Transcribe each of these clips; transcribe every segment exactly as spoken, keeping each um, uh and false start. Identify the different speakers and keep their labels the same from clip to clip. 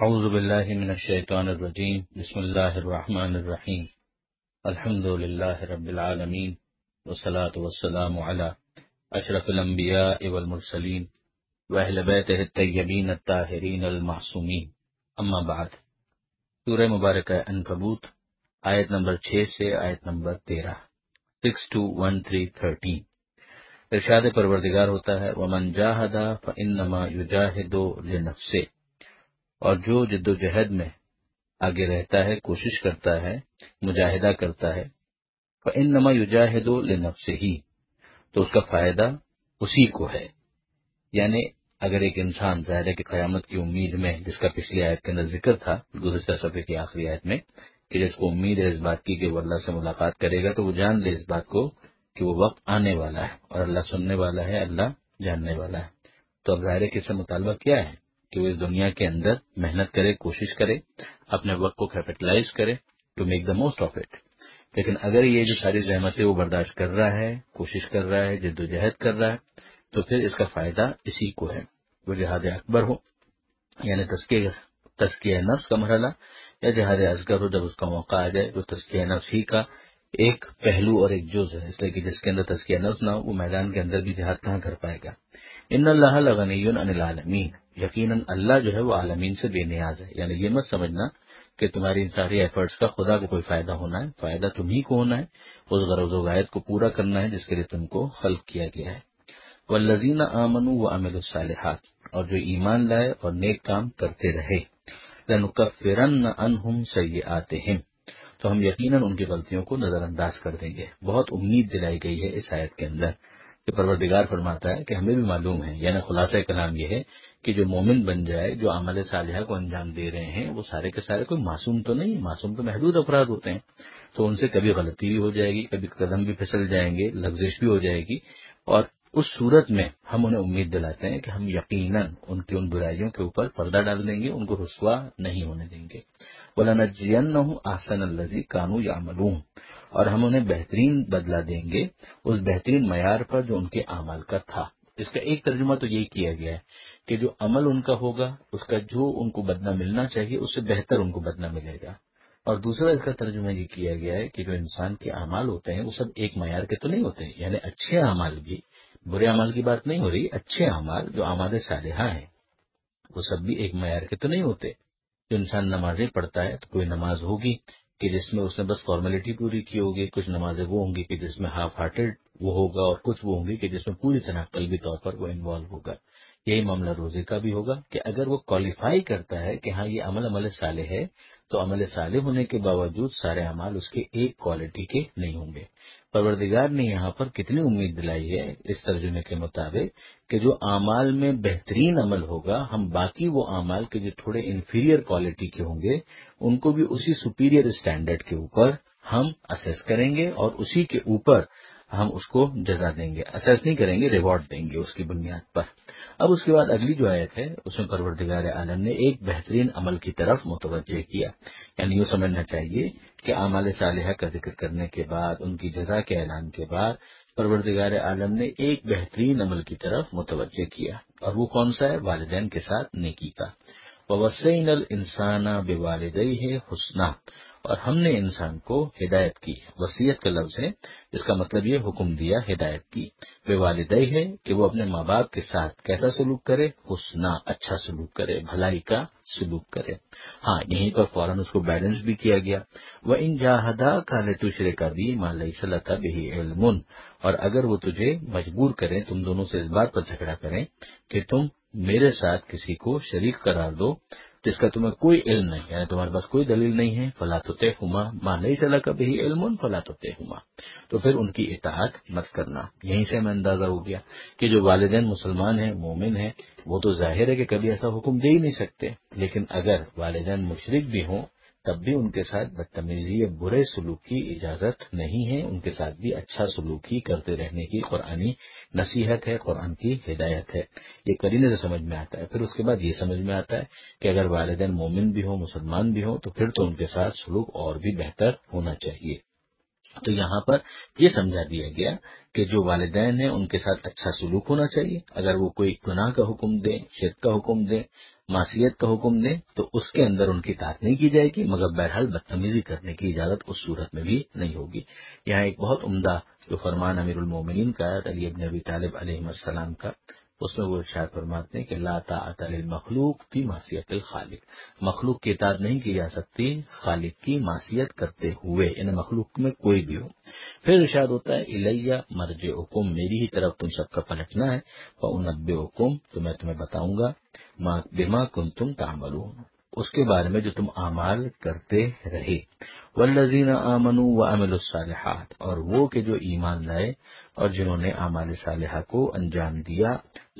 Speaker 1: اعوذ باللہ من الشیطان الرجیم بسم اللہ الرحمن الرحیم الحمد للہ رب العالمین والصلاة والسلام علی اشرف الانبیاء والمرسلین واہل بیتہ الطیبین الطاہرین المعصومین اما بعد۔ سورہ مبارکہ عنکبوت آیت نمبر چھ سے آیت نمبر تیرہ، six two one three thirteen. ارشاد پروردگار ہوتا ہے وَمَنْ جَاهَدَ فَإِنَّمَا يُجَاهِدُ لِنَفْسِهِ، اور جو جد و جہد میں آگے رہتا ہے، کوشش کرتا ہے، مجاہدہ کرتا ہے، فَإِنَّمَا يُجَاهِدُ لِنَفْسِهِ، تو اس کا فائدہ اسی کو ہے۔ یعنی اگر ایک انسان ظاہر ہے کہ قیامت کی امید میں، جس کا پچھلی آیت کے اندر ذکر تھا، گزشتہ صفحے کی آخری آیت میں، کہ جس کو امید ہے اس بات کی کہ وہ اللہ سے ملاقات کرے گا، تو وہ جان لے اس بات کو کہ وہ وقت آنے والا ہے، اور اللہ سننے والا ہے، اللہ جاننے والا ہے۔ تو اب ظاہر ہے کہ اس سے مطالبہ کیا ہے کہ وہ اس دنیا کے اندر محنت کرے، کوشش کرے، اپنے وقت کو کیپٹلائز کرے to make the most of it. لیکن اگر یہ جو ساری زحمتیں وہ برداشت کر رہا ہے، کوشش کر رہا ہے، جد و جہد کر رہا ہے، تو پھر اس کا فائدہ اسی کو ہے۔ وہ جہاد اکبر ہو، یعنی تزکیہ تزکیہ نفس کا مرحلہ، یا جہاد اصغر ہو جب اس کا موقع آ جائے، جو تزکیہ نفس ہی کا ایک پہلو اور ایک جز ہے، اس لیے کہ جس کے اندر تزکیہ نفس نہ ہو وہ میدان کے اندر بھی جہاد کہاں کر پائے گا۔ ان اللہ لغنی عن العالمین، یقیناً اللہ جو ہے وہ عالمین سے بے نیاز ہے۔ یعنی یہ مت سمجھنا کہ تمہاری ان ساری ایفرٹس کا خدا کو کوئی فائدہ ہونا ہے، فائدہ تمہیں کو ہونا ہے، اس غرض و غایت کو پورا کرنا ہے جس کے لیے تم کو خلق کیا گیا ہے۔ والذین آمنوا وعملوا الصالحات، اور جو ایمان لائے اور نیک کام کرتے رہے، لنکفرن عنہم سیئاتہم، تو ہم یقیناً ان کی غلطیوں کو نظر انداز کر دیں گے۔ بہت امید دلائی گئی ہے اس آیت کے اندر کہ پروردگار فرماتا ہے کہ ہمیں بھی معلوم ہے، یعنی خلاصہ کلام یہ ہے کہ جو مومن بن جائے، جو عمل صالحہ کو انجام دے رہے ہیں، وہ سارے کے سارے کوئی معصوم تو نہیں، معصوم تو محدود افراد ہوتے ہیں، تو ان سے کبھی غلطی بھی ہو جائے گی، کبھی قدم بھی پھسل جائیں گے، لغزش بھی ہو جائے گی، اور اس صورت میں ہم انہیں امید دلاتے ہیں کہ ہم یقیناً ان کی ان برائیوں کے اوپر پردہ ڈال دیں گے، ان کو رسوا نہیں ہونے دیں گے۔ وَلَنَجْزِيَنَّهُمْ أَحْسَنَ الَّذِي كَانُوا يَعْمَلُونَ، اور ہم انہیں بہترین بدلہ دیں گے اس بہترین معیار پر جو ان کے اعمال کا تھا۔ اس کا ایک ترجمہ تو یہی کیا گیا ہے کہ جو عمل ان کا ہوگا، اس کا جو ان کو بدلہ ملنا چاہیے اس سے بہتر ان کو بدلہ ملے گا۔ اور دوسرا اس کا ترجمہ یہ کیا گیا ہے کہ جو انسان کے اعمال ہوتے ہیں وہ سب ایک معیار کے تو نہیں ہوتے، یعنی اچھے اعمال بھی، برے اعمال کی بات نہیں ہو رہی، اچھے اعمال جو اعمال صالحہ ہیں وہ سب بھی ایک معیار کے تو نہیں ہوتے۔ جو انسان نمازیں پڑھتا ہے تو کوئی نماز ہوگی کہ جس میں اس نے بس فارمیلٹی پوری کی ہوگی، کچھ نمازیں وہ ہوں گی کہ جس میں ہاف ہارٹیڈ وہ ہوگا، اور کچھ وہ ہوں گی کہ جس میں پوری طرح قلبی طور پر وہ انوالو ہوگا۔ یہی معاملہ روزے کا بھی ہوگا کہ اگر وہ کوالیفائی کرتا ہے کہ ہاں یہ عمل عمل صالح ہے، تو عمل صالح ہونے کے باوجود سارے اعمال اس کے ایک کوالٹی کے نہیں ہوں گے۔ پروردگار نے یہاں پر کتنی امید دلائی ہے اس ترجمے کے مطابق کہ جو اعمال میں بہترین عمل ہوگا، ہم باقی وہ اعمال کے جو تھوڑے انفیریئر کوالٹی کے ہوں گے ان کو بھی اسی سپیریئر اسٹینڈرڈ کے اوپر ہم اسیس کریں گے، اور اسی کے اوپر ہم اس کو جزا دیں گے، اسیس نہیں کریں گے، ریوارڈ دیں گے اس کی بنیاد پر۔ اب اس کے بعد اگلی جو آیت ہے اس میں پروردگار عالم نے ایک بہترین عمل کی طرف متوجہ کیا، یعنی یہ سمجھنا چاہیے کہ اعمال صالحہ کا ذکر کرنے کے بعد، ان کی جزا کے اعلان کے بعد، پروردگار عالم نے ایک بہترین عمل کی طرف متوجہ کیا، اور وہ کون سا ہے؟ والدین کے ساتھ نیکی کا۔ وَوَصَّيْنَا الْإِنسَانَ بِوَالِدَيْهِ حُسْنًا، اور ہم نے انسان کو ہدایت کی، وصیت کا لفظ ہے، اس کا مطلب یہ حکم دیا، ہدایت کی، بے والدئی ہے کہ وہ اپنے ماں باپ کے ساتھ کیسا سلوک کرے؟ حسنا، اچھا سلوک کرے، بھلائی کا سلوک کرے۔ ہاں، یہیں پر فوراً اس کو بیلنس بھی کیا گیا۔ وَإِن جَاهَدَاكَ لِتُشْرِكَ بِي مَا لَيْسَ لَكَ بِهِ عِلْمٌ، اور اگر وہ تجھے مجبور کریں، تم دونوں سے اس بات پر جھگڑا کریں کہ تم میرے ساتھ کسی کو شریک قرار دو جس کا تمہیں کوئی علم نہیں، یعنی تمہارے پاس کوئی دلیل نہیں ہے، فَلَا تُطِعْهُمَا مَا لَيْسَ لَكَ بِهِ عِلْمٌ فَلَا تُطِعْهُمَا، تو پھر ان کی اطاعت مت کرنا۔ یہیں سے ہمیں اندازہ ہو گیا کہ جو والدین مسلمان ہیں، مومن ہیں، وہ تو ظاہر ہے کہ کبھی ایسا حکم دے ہی نہیں سکتے، لیکن اگر والدین مشرک بھی ہوں تب بھی ان کے ساتھ بدتمیزی یا برے سلوک کی اجازت نہیں ہے، ان کے ساتھ بھی اچھا سلوک ہی کرتے رہنے کی قرآنی نصیحت ہے، قرآن کی ہدایت ہے۔ یہ قرینے سے سمجھ میں آتا ہے۔ پھر اس کے بعد یہ سمجھ میں آتا ہے کہ اگر والدین مومن بھی ہوں، مسلمان بھی ہوں، تو پھر تو ان کے ساتھ سلوک اور بھی بہتر ہونا چاہیے۔ تو یہاں پر یہ سمجھا دیا گیا کہ جو والدین ہیں ان کے ساتھ اچھا سلوک ہونا چاہیے. اگر وہ کوئی گناہ کا حکم دیں، شرک کا حکم دیں، معصیت کا حکم دیں تو اس کے اندر ان کی اطاعت نہیں کی جائے گی، مگر بہرحال بدتمیزی کرنے کی اجازت اس صورت میں بھی نہیں ہوگی. یہاں ایک بہت عمدہ جو فرمان امیر المومنین کا ہے علی ابن ابی طالب علیہ السلام کا، اس میں وہ ارشاد فرماتے ہیں کہ لا طاعت للمخلوق فی معصیت الخالق، مخلوق کی اطاعت نہیں کی جا سکتی خالق کی معصیت کرتے ہوئے، یعنی مخلوق میں کوئی بھی ہو. پھر ارشاد ہوتا ہے الیہ مرجعکم، میری ہی طرف تم سب کا پلٹنا ہے، فانبئکم، تو میں تمہیں بتاؤں گا، ما بما کنتم تعملون، اس کے بارے میں جو تم اعمال کرتے رہے. والذین آمنوا وعملوا الصالحات، اور وہ کہ جو ایمان لائے اور جنہوں نے اعمال صالحہ کو انجام دیا،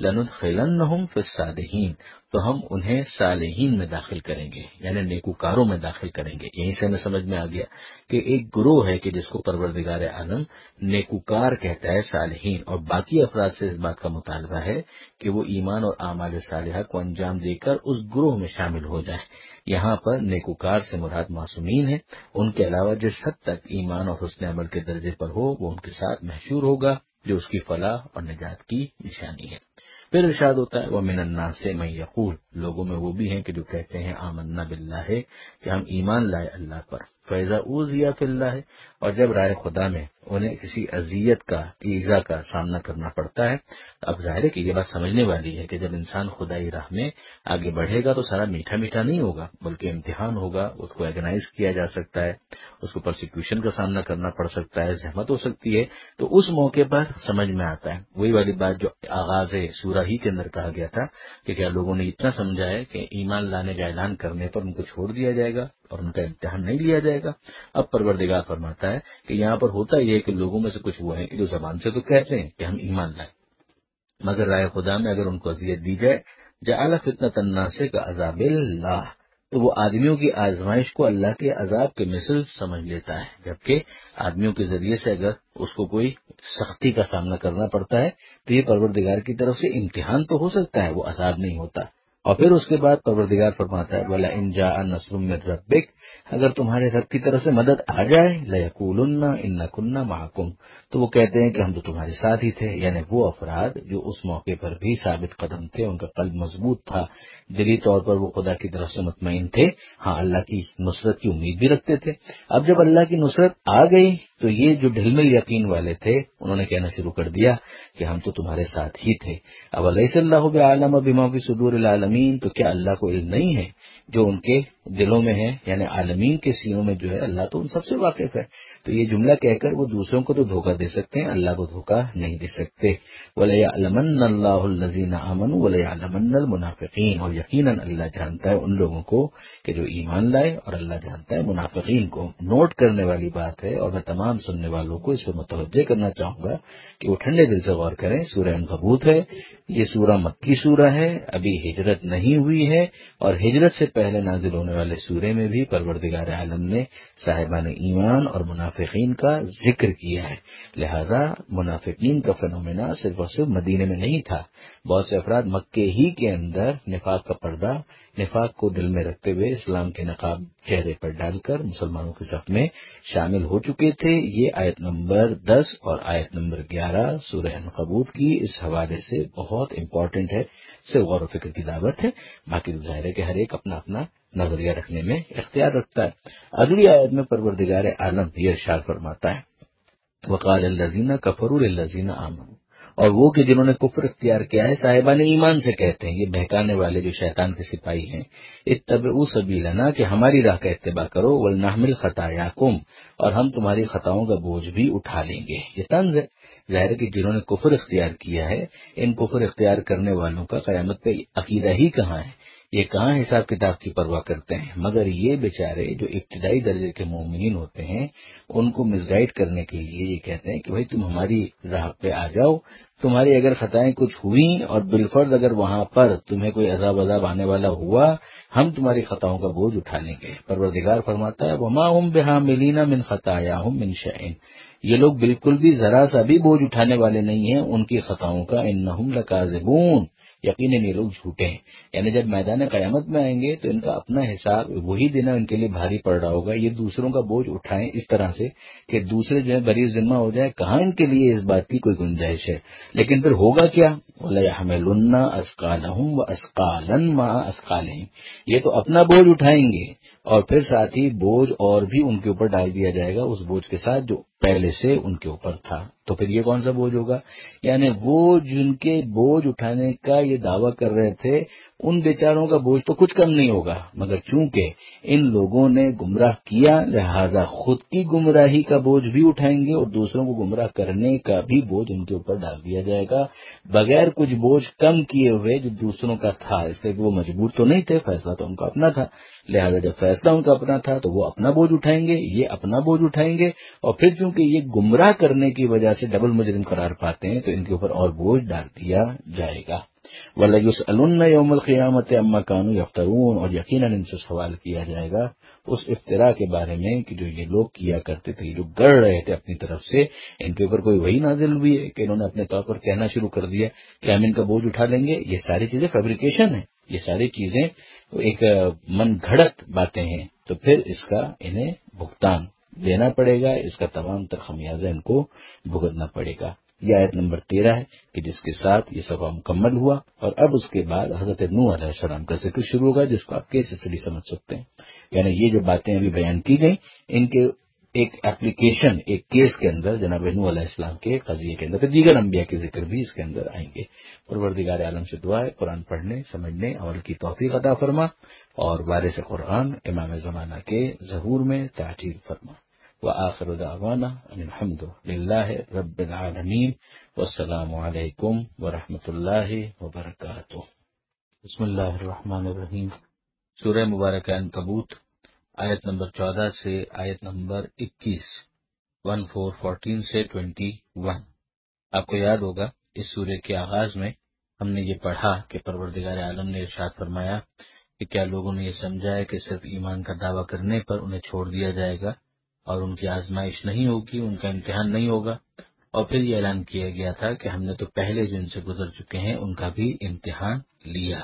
Speaker 1: لندخلنہم فی الصالحین، تو ہم انہیں صالحین میں داخل کریں گے، یعنی نیکوکاروں میں داخل کریں گے. یہیں سے ہمیں سمجھ میں آ گیا کہ ایک گروہ ہے کہ جس کو پروردگار عالم نیکوکار کہتا ہے، صالحین، اور باقی افراد سے اس بات کا مطالبہ ہے کہ وہ ایمان اور اعمال صالحہ کو انجام دے کر اس گروہ میں شامل ہو جائیں. یہاں پر نیکوکار سے مراد معصومین ہے، ان کے علاوہ جس حد تک ایمان اور حسن عمل کے درجے پر ہو وہ ان کے ساتھ محشور ہوگا، جو اس کی فلاح اور نجات کی نشانی ہے. پھر ارشاد ہوتا ہے وَمِنَ النَّاسِ مَن یقول، لوگوں میں وہ بھی ہیں کہ جو کہتے ہیں آمنا باللہ، کہ ہم ایمان لائے اللہ پر، فَإِذَا أُوذِيَ فِي اللَّهِ، اور جب رائے خدا میں انہیں کسی اذیت کا، ایذا کا سامنا کرنا پڑتا ہے. اب ظاہر ہے کہ یہ بات سمجھنے والی ہے کہ جب انسان خدائی راہ میں آگے بڑھے گا تو سارا میٹھا میٹھا نہیں ہوگا، بلکہ امتحان ہوگا، اس کو ایگنائز کیا جا سکتا ہے، اس کو پرسیکیوشن کا سامنا کرنا پڑ سکتا ہے، زحمت ہو سکتی ہے. تو اس موقع پر سمجھ میں آتا ہے وہی والی بات جو آغاز سورہ ہی کے اندر کہا گیا تھا کہ کیا لوگوں نے اتنا سمجھا ہے کہ ایمان لانے کا اعلان کرنے پر ان کو چھوڑ دیا جائے گا اور ان کا امتحان نہیں لیا جائے گا. اب پروردگار فرماتا ہے کہ یہاں پر ہوتا یہ ہے کہ لوگوں میں سے کچھ وہ ہیں کہ جو زبان سے تو کہتے ہیں کہ ہم ایمان لائیں، مگر رائے خدا میں اگر ان کو اذیت دی جائے، جعل فتنۃ الناس کعذاب اللہ، تو وہ آدمیوں کی آزمائش کو اللہ کے عذاب کے مثل سمجھ لیتا ہے. جبکہ آدمیوں کے ذریعے سے اگر اس کو کوئی سختی کا سامنا کرنا پڑتا ہے تو یہ پروردگار کی طرف سے امتحان تو ہو سکتا ہے، وہ عذاب نہیں ہوتا. اور پھر اس کے بعد پروردگار فرماتا ہے وَلَئِن جَاءَ نَصْرٌ مِّن رَّبِّكَ، اگر تمہارے رب کی طرف سے مدد آ جائے، لَيَقُولُنَّ إِنَّا كُنَّا مَعَكُمْ، تو وہ کہتے ہیں کہ ہم تو تمہارے ساتھ ہی تھے. یعنی وہ افراد جو اس موقع پر بھی ثابت قدم تھے، ان کا قلب مضبوط تھا، دلی طور پر وہ خدا کی طرف سے مطمئن تھے، ہاں اللہ کی نصرت کی امید بھی رکھتے تھے. اب جب اللہ کی نصرت آ گئی تو یہ جو ڈھل مل یقین والے تھے انہوں نے کہنا شروع کر دیا کہ ہم تو تمہارے ساتھ ہی تھے. اب الیس اللہ بعالم بما فی صدور العالمین، تو کیا اللہ کو علم نہیں ہے جو ان کے دلوں میں ہے، یعنی عالمین کے سینوں میں جو ہے، اللہ تو ان سب سے واقف ہے. تو یہ جملہ کہہ کر وہ دوسروں کو تو دھوکہ دے سکتے ہیں، اللہ کو دھوکہ نہیں دے سکتے. وَلَيَعْلَمَنَّ اللَّهُ الَّذِينَ آمَنُوا وَلَيَعْلَمَنَّ الْمُنَافِقِينَ، اور یقیناً اللہ جانتا ہے ان لوگوں کو کہ جو ایمان لائے، اور اللہ جانتا ہے منافقین کو. نوٹ کرنے والی بات ہے، اور میں تمام سننے والوں کو اس پہ متوجہ کرنا چاہوں گا کہ وہ ٹھنڈے دل سے غور کریں. سورہ عنکبوت ہے، یہ سورہ مکی سورہ ہے، ابھی ہجرت نہیں ہوئی ہے، اور ہجرت سے پہلے نازل ہونے والے سورے میں بھی پروردگار عالم نے صاحبان ایمان اور منافقین کا ذکر کیا ہے. لہذا منافقین کا فنومینا صرف اور صرف مدینے میں نہیں تھا. بہت سے افراد مکے ہی کے اندر نفاق کا پردہ، نفاق کو دل میں رکھتے ہوئے اسلام کے نقاب چہرے پر ڈال کر مسلمانوں کے صف میں شامل ہو چکے تھے. یہ آیت نمبر دس اور آیت نمبر گیارہ سورہ عنکبوت کی اس حوالے سے بہت امپورٹنٹ ہے، سے غور و فکر کی دعوت ہے. باقی ظاہر ہے کہ ہر ایک اپنا اپنا نظریہ رکھنے میں اختیار رکھتا ہے. اگلی آیت میں پروردگار عالم یہ ارشاد فرماتا ہے وقال الذین کفروا للذین آمنوا، اور وہ کہ جنہوں نے کفر اختیار کیا ہے صاحبان ایمان سے کہتے ہیں، یہ بہکانے والے جو شیطان کے سپاہی ہیں، اتبعوا سبیلنا، کہ ہماری راہ کا اتباع کرو، ولنحمل خطایاکم، اور ہم تمہاری خطاؤں کا بوجھ بھی اٹھا لیں گے. یہ طنز ہے. ظاہر ہے کہ جنہوں نے کفر اختیار کیا ہے، ان کفر اختیار کرنے والوں کا قیامت کا عقیدہ ہی کہاں ہے، یہ کہاں حساب کتاب کی پرواہ کرتے ہیں. مگر یہ بیچارے جو ابتدائی درجے کے مومنین ہوتے ہیں، ان کو مس گائیڈ کرنے کے لیے یہ کہتے ہیں کہ بھائی تم ہماری راہ پہ آ جاؤ، تمہاری اگر خطائیں کچھ ہوئیں اور بالفرض اگر وہاں پر تمہیں کوئی عذاب عذاب آنے والا ہوا، ہم تمہاری خطاؤں کا بوجھ اٹھا لیں گے. پروردگار فرماتا ہے وما هم بحاملین من خطاياهم من شيء، یہ لوگ بالکل بھی ذرا سا بھی بوجھ اٹھانے والے نہیں ہیں ان کی خطاؤں کا. انہم لکاذبون، یقیناً یہ لوگ جھوٹے ہیں. یعنی جب میدان قیامت میں آئیں گے تو ان کا اپنا حساب وہی دینا ان کے لیے بھاری پڑ رہا ہوگا. یہ دوسروں کا بوجھ اٹھائیں اس طرح سے کہ دوسرے جو ہے بری ذمہ ہو جائے, کہاں ان کے لیے اس بات کی کوئی گنجائش ہے. لیکن پھر ہوگا کیا؟ وَلَيَحْمِلُنَّ أَثْقَالَهُمْ وَأَثْقَالًا مَعَ أَثْقَالِهِمْ, یہ تو اپنا بوجھ اٹھائیں گے اور پھر ساتھ ہی بوجھ اور بھی ان کے اوپر ڈال دیا جائے گا اس بوجھ کے ساتھ جو پہلے سے ان کے اوپر تھا. تو پھر یہ کون سا بوجھ ہوگا؟ یعنی وہ جن کے بوجھ اٹھانے کا یہ دعویٰ کر رہے تھے ان بیچاروں کا بوجھ تو کچھ کم نہیں ہوگا, مگر چونکہ ان لوگوں نے گمراہ کیا لہذا خود کی گمراہی کا بوجھ بھی اٹھائیں گے اور دوسروں کو گمراہ کرنے کا بھی بوجھ ان کے اوپر ڈال دیا جائے گا, بغیر کچھ بوجھ کم کیے ہوئے جو دوسروں کا تھا. اس لیے وہ مجبور تو نہیں تھے, فیصلہ تو ان کا اپنا تھا, لہذا جب فیصلہ ان کا اپنا تھا تو وہ اپنا بوجھ اٹھائیں گے, یہ اپنا بوجھ اٹھائیں گے, اور پھر چونکہ یہ گمراہ کرنے کی وجہ سے ڈبل مجرم قرار پاتے ہیں تو ان کے اوپر اور بوجھ ڈال دیا جائے گا. وَلَيُسْأَلُنَّ يَوْمَ الْقِيَامَةِ عَمَّا كَانُوا يَفْتَرُونَ, اور یقیناً ان سے سوال کیا جائے گا اس افتراء کے بارے میں کہ جو یہ لوگ کیا کرتے تھے, جو گڑھ رہے تھے اپنی طرف سے. ان کے اوپر کوئی وہی نازل ہوئی ہے کہ انہوں نے اپنے طور پر کہنا شروع کر دیا کہ ہم ان کا بوجھ اٹھا لیں گے؟ یہ ساری چیزیں فیبریکیشن ہے, یہ ساری چیزیں ایک من گھڑت باتیں ہیں. تو پھر اس کا انہیں بھگتان دینا پڑے گا, اس کا تمام تر خمیازہ ان کو بھگتنا پڑے گا. یہ آیت نمبر تیرہ ہے کہ جس کے ساتھ یہ سبا مکمل ہوا, اور اب اس کے بعد حضرت نوح علیہ السلام کا ذکر شروع ہوگا جس کو آپ کیس اسٹڈی سمجھ سکتے ہیں. یعنی یہ جو باتیں ابھی بیان کی گئیں ان کے ایک اپلیکیشن ایک کیس کے اندر جناب نوح علیہ السلام کے قضیے کے اندر دیگر انبیاء کے ذکر بھی اس کے اندر آئیں گے. پروردگار عالم سے دعا ہے قرآن پڑھنے سمجھنے عمل کی توفیق عطا فرما, اور وارث قرآن امام زمانہ کے ظہور میں تاجیل فرما. وآخر دعوانا ان الحمد للہ رب العالمین, والسلام علیکم ورحمۃ اللہ وبرکاتہ. بسم اللہ الرحمن الرحیم. سورہ مبارکہ عنکبوت آیت نمبر چودہ سے آیت نمبر اکیس, ون فور فورٹین سے ٹوینٹی ون. آپ کو یاد ہوگا اس سورہ کے آغاز میں ہم نے یہ پڑھا کہ پروردگار عالم نے ارشاد فرمایا کہ کیا لوگوں نے یہ سمجھا ہے کہ صرف ایمان کا دعویٰ کرنے پر انہیں چھوڑ دیا جائے گا اور ان کی آزمائش نہیں ہوگی, ان کا امتحان نہیں ہوگا. اور پھر یہ اعلان کیا گیا تھا کہ ہم نے تو پہلے جو ان سے گزر چکے ہیں ان کا بھی امتحان لیا.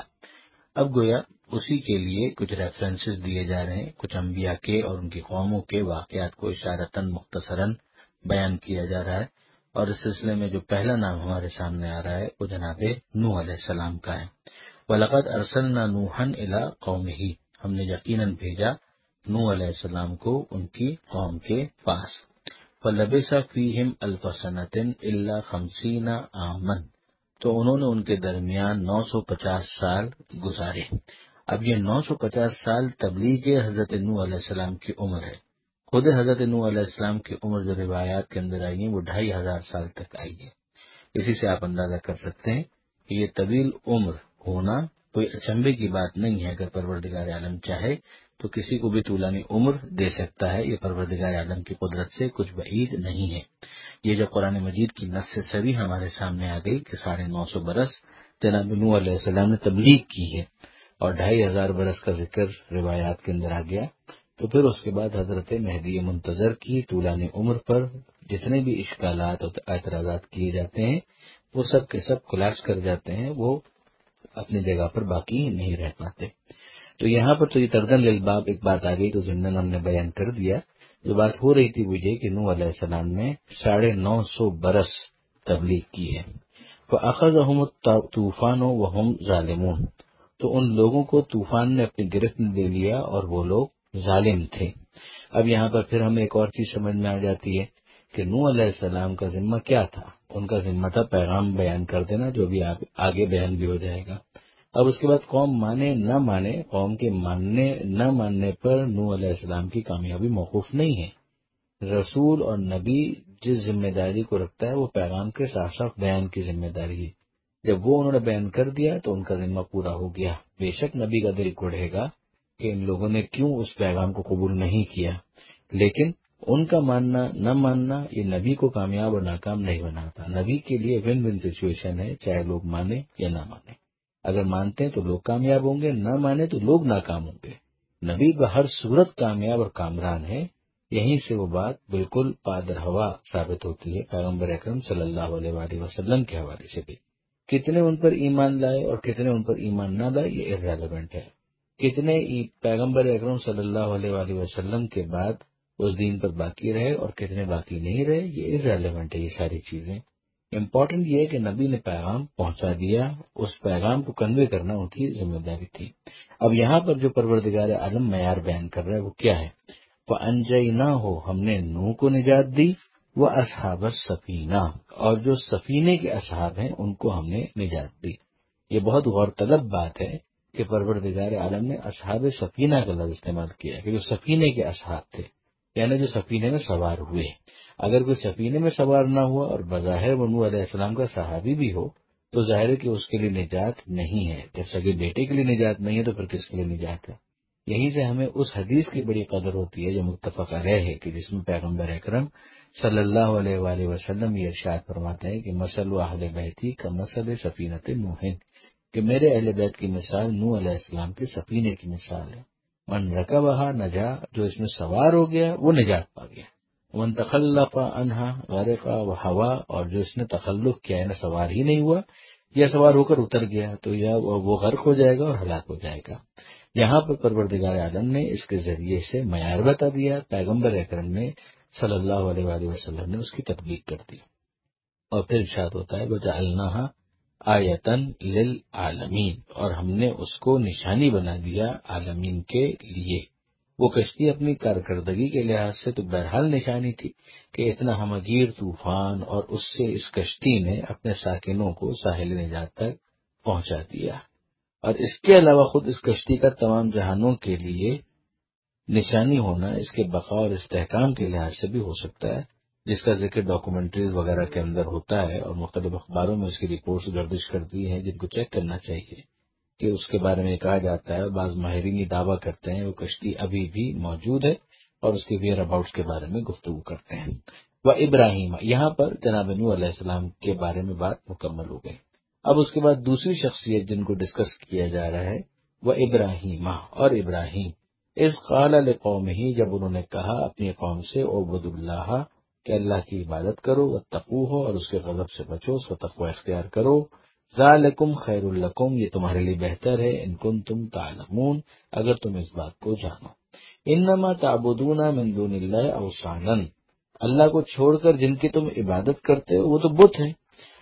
Speaker 1: اب گویا اسی کے لیے کچھ ریفرنسز دیے جا رہے ہیں, کچھ انبیاء کے اور ان کی قوموں کے واقعات کو اشارتاً مختصراً بیان کیا جا رہا ہے. اور اس سلسلے میں جو پہلا نام ہمارے سامنے آ رہا ہے وہ جناب نوح علیہ السلام کا ہے. وَلَقَدْ أَرْسَلْنَا نُوحًا إِلَىٰ قَوْمِهِ, ہم نے یقیناً بھیجا نوح علیہ السلام کو ان کی قوم کے پاس. فَلَبِثَ فِيهِمْ أَلْفَ سَنَةٍ إِلَّا خَمْسِينَ عَامًا, تو انہوں نے ان کے درمیان نو سو پچاس سال گزارے. اب یہ نو سو پچاس سال تبلیغ حضرت نوح علیہ السلام کی عمر ہے. خود حضرت نوح علیہ السلام کی عمر جو روایات کے اندر آئی ہیں وہ ڈھائی ہزار سال تک آئی ہے. اسی سے آپ اندازہ کر سکتے ہیں کہ یہ طویل عمر ہونا کوئی اچنبے کی بات نہیں ہے. اگر پروردگار عالم چاہے تو کسی کو بھی طولانی عمر دے سکتا ہے, یہ پروردگار عالم کی قدرت سے کچھ بعید نہیں ہے. یہ جو قرآن مجید کی نص سری ہمارے سامنے آ گئی کہ ساڑھے نو سو برس جناب نوح علیہ السلام نے تبلیغ کی ہے اور ڈھائی ہزار برس کا ذکر روایات کے اندر آ گیا, تو پھر اس کے بعد حضرت مہدی منتظر کی طولانی عمر پر جتنے بھی اشکالات اور اعتراضات کیے جاتے ہیں وہ سب کے سب کلاس کر جاتے ہیں, وہ اپنی جگہ پر باقی نہیں رہ پاتے. تو یہاں پر تو یہ تردن للباب ایک بات آ گئی تو ضمن ہم نے بیان کر دیا. جو بات ہو رہی تھی وہ یہ کہ نوح علیہ السلام نے ساڑھے نو سو برس تبلیغ کی ہے. فَأَخَذَهُمُ الطُّوفَانُ وَهُمْ ظَالِمُونَ, تو ان لوگوں کو طوفان نے اپنی گرفت میں لے لیا اور وہ لوگ ظالم تھے. اب یہاں پر پھر ہمیں ایک اور چیز سمجھ میں آ جاتی ہے کہ نوح علیہ السلام کا ذمہ کیا تھا. ان کا ذمہ تھا پیغام بیان کر دینا, جو بھی آگے بیان بھی ہو جائے گا. اب اس کے بعد قوم مانے نہ مانے, قوم کے ماننے نہ ماننے پر نوح علیہ السلام کی کامیابی موقوف نہیں ہے. رسول اور نبی جس ذمہ داری کو رکھتا ہے وہ پیغام کے صاف صاف بیان کی ذمہ داری ہے. جب وہ انہوں نے بیان کر دیا تو ان کا ذمہ پورا ہو گیا. بے شک نبی کا دل گڑھے گا کہ ان لوگوں نے کیوں اس پیغام کو قبول نہیں کیا, لیکن ان کا ماننا نہ ماننا یہ نبی کو کامیاب اور ناکام نہیں بناتا. نبی کے لیے ون ون سچویشن ہے, چاہے لوگ مانے یا نہ مانے. اگر مانتے ہیں تو لوگ کامیاب ہوں گے, نہ مانے تو لوگ ناکام ہوں گے. نبی بہر صورت کامیاب اور کامران ہے. یہیں سے وہ بات بالکل پادر ہوا ثابت ہوتی ہے پیغمبر اکرم صلی اللہ علیہ وآلہ وسلم کے حوالے سے بھی کتنے ان پر ایمان لائے اور کتنے ان پر ایمان نہ لائے یہ ارریلیونٹ ہے. کتنے پیغمبر اکرم صلی اللہ علیہ وآلہ وسلم کے بعد اس دین پر باقی رہے اور کتنے باقی نہیں رہے یہ ارریلیونٹ ہے. یہ ساری چیزیں امپورٹنٹ یہ ہے کہ نبی نے پیغام پہنچا دیا، اس پیغام کو کنوے کرنا ان کی ذمہ داری تھی. اب یہاں پر جو پروردگار عالم معیار بیان کر رہا ہے وہ کیا ہے؟ فَأَنْجَيْنَاهُ ہم نے نوح کو نجات دی، وہ اصحاب السفینہ اور جو سفینے کے اصحاب ہیں ان کو ہم نے نجات دی. یہ بہت غور طلب بات ہے کہ پروردگار عالم نے اصحاب سفینہ کا لفظ استعمال کیا کہ جو سفینے کے اصحاب تھے، یعنی جو سفینے میں سوار ہوئے. اگر کوئی سفینے میں سوار نہ ہوا اور بظاہر وہ نوح علیہ السلام کا صحابی بھی ہو تو ظاہر ہے کہ اس کے لیے نجات نہیں ہے. جب سگے بیٹے کے لیے نجات نہیں ہے تو پھر کس کے لیے نجات ہے؟ یہیں سے ہمیں اس حدیث کی بڑی قدر ہوتی ہے جو متفق علیہ ہے کہ جس میں پیغمبر اکرم صلی اللہ علیہ وآلہ وسلم یہ ارشاد فرماتے ہیں کہ مثل اہل بیتی کا مثل سفینۃ نوح، کہ میرے اہل بیت کی مثال نوح علیہ السلام کے سفینے کی مثال ہے. من رکبہا نجا، جو اس میں سوار ہو گیا وہ نجات پا گیا. من تخلف عنہا غرق وہوا، اور جو اس نے تخلف کیا ہے نہ سوار ہی نہیں ہوا یا سوار ہو کر اتر گیا تو یا وہ غرق ہو جائے گا اور ہلاک ہو جائے گا. یہاں پر پروردگار عالم نے اس کے ذریعے سے معیار بتا دیا، پیغمبر اکرم نے صلی اللہ علیہ وآلہ وسلم نے اس کی تطبیق کر دی. اور پھر ارشاد ہوتا ہے وَجَعَلْنَاهَا آیَةً لِلْعَالَمِينَ، اور ہم نے اس کو نشانی بنا دیا عالمین کے لیے. وہ کشتی اپنی کارکردگی کے لحاظ سے تو بہرحال نشانی تھی کہ اتنا ہمگیر طوفان اور اس سے اس کشتی نے اپنے ساکنوں کو ساحل نجات تک پہنچا دیا. اور اس کے علاوہ خود اس کشتی کا تمام جہانوں کے لیے نشانی ہونا اس کے بقا اور استحکام کے لحاظ سے بھی ہو سکتا ہے، جس کا ذکر ڈاکومنٹریز وغیرہ کے اندر ہوتا ہے اور مختلف اخباروں میں اس کی رپورٹس گردش کرتی ہیں جن کو چیک کرنا چاہیے کہ اس کے بارے میں کہا جاتا ہے. بعض ماہرین یہ دعویٰ کرتے ہیں وہ کشتی ابھی بھی موجود ہے اور اس کے ویئر اباؤٹس کے بارے میں گفتگو کرتے ہیں. وہ ابراہیم، یہاں پر جناب نوح علیہ السلام کے بارے میں بات مکمل ہو گئی. اب اس کے بعد دوسری شخصیت جن کو ڈسکس کیا جا رہا ہے وہ ابراہیم اور ابراہیم. اس قال لقومہ، جب انہوں نے کہا اپنی قوم سے اعبدوا اللہ، کہ اللہ کی عبادت کرو، واتقوہ اور اس کے غضب سے بچو، اس کا تقوی اختیار کرو. ذالکم خیر لکم، یہ تمہارے لیے بہتر ہے، ان کنتم تعلمون، اگر تم اس بات کو جانو. انما تعبدون من دون اللہ اوثانا، اللہ کو چھوڑ کر جن کی تم عبادت کرتے ہو وہ تو بت ہیں.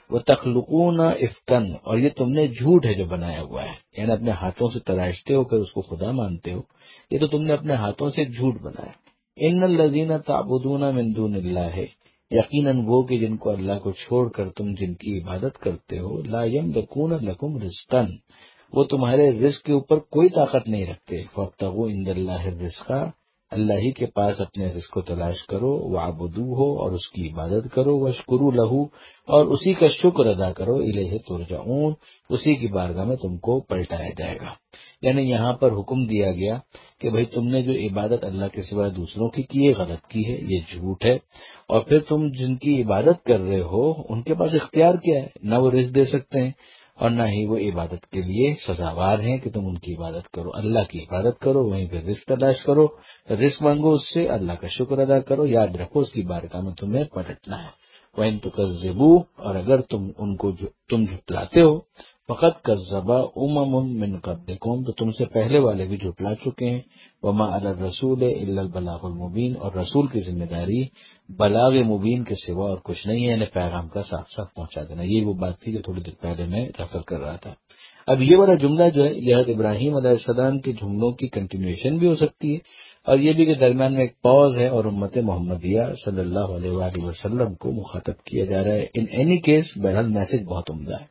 Speaker 1: وتخلقون افکا، اور یہ تم نے جھوٹ ہے جو بنایا ہوا ہے، یعنی اپنے ہاتھوں سے تراشتے ہو پھر اس کو خدا مانتے ہو، یہ تو تم نے اپنے ہاتھوں سے جھوٹ بنایا. ان الذین تعبدون من دون اللہ، یقیناً وہ کہ جن کو اللہ کو چھوڑ کر تم جن کی عبادت کرتے ہو، لا یملکون لکم رزقا، وہ تمہارے رزق کے اوپر کوئی طاقت نہیں رکھتے. فابتغوا عند اللہ الرزق، اللہ ہی کے پاس اپنے رزق کو تلاش کرو. وعبدوہ، اور اس کی عبادت کرو. واشکروا لہ، اور اسی کا شکر ادا کرو. الیہ ترجعون، اسی کی بارگاہ میں تم کو پلٹایا جائے گا. یعنی یہاں پر حکم دیا گیا کہ بھئی تم نے جو عبادت اللہ کے سوائے دوسروں کی کی ہے غلط کی ہے، یہ جھوٹ ہے. اور پھر تم جن کی عبادت کر رہے ہو ان کے پاس اختیار کیا ہے؟ نہ وہ رزق دے سکتے ہیں اور نہ ہی وہ عبادت کے لیے سزاوار ہیں کہ تم ان کی عبادت کرو. اللہ کی عبادت کرو، وہیں پہ رزق تلاش کرو، رزق مانگو اس سے، اللہ کا شکر ادا کرو. یاد رکھو اس کی بارگاہ میں تمہیں پلٹنا ہے. وَإِن تُكَذِّبُوا، اور اگر تم ان کو تم جھٹلاتے ہو، فَقَدْ كَذَّبَ أُمَمٌ مِّن قَبْلِكُمْ، تو تم سے پہلے والے بھی جھٹلا چکے ہیں. وَمَا عَلَى الرَّسُولِ إِلَّا الْبَلَاغُ الْمُبِينُ، اور رسول کی ذمہ داری بلاغ مبین کے سوا اور کچھ نہیں ہے، یعنی پیغام کا صاف صاف پہنچا دینا. یہ وہ بات تھی جو تھوڑی دیر پہلے میں ریفر کر رہا تھا. اب یہ والا جملہ جو ہے یہ حضرت ابراہیم علیہ السلام کے جملوں کی کنٹینیوشن بھی ہو سکتی ہے اور یہ بھی کہ درمیان میں ایک پاز ہے اور امت محمدیہ صلی اللہ علیہ وآلہ وسلم کو مخاطب کیا جا رہا ہے. ان اینی کیس بہرحال میسج بہت عمدہ ہے.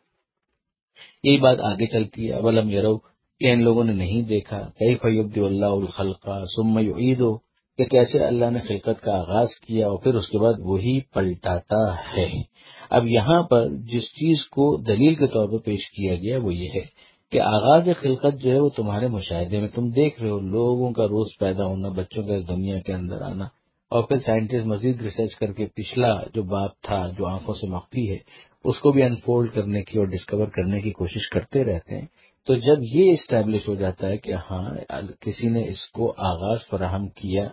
Speaker 1: یہی بات آگے چلتی ہے. اولم یرو، کہ ان لوگوں نے نہیں دیکھا، کیف یبدئ اللہ الخلق ثم یعیدہ، کہ کیسے اللہ نے خلقت کا آغاز کیا اور پھر اس کے بعد وہی پلٹاتا ہے. اب یہاں پر جس چیز کو دلیل کے طور پر پیش کیا گیا وہ یہ ہے کہ آغاز خلقت جو ہے وہ تمہارے مشاہدے میں تم دیکھ رہے ہو، لوگوں کا روز پیدا ہونا، بچوں کا اس دنیا کے اندر آنا، اور پھر سائنٹسٹ مزید ریسرچ کر کے پچھلا جو باپ تھا جو آنکھوں سے مخفی ہے اس کو بھی انفولڈ کرنے کی اور ڈسکور کرنے کی کوشش کرتے رہتے ہیں. تو جب یہ اسٹیبلش ہو جاتا ہے کہ ہاں کسی نے اس کو آغاز فراہم کیا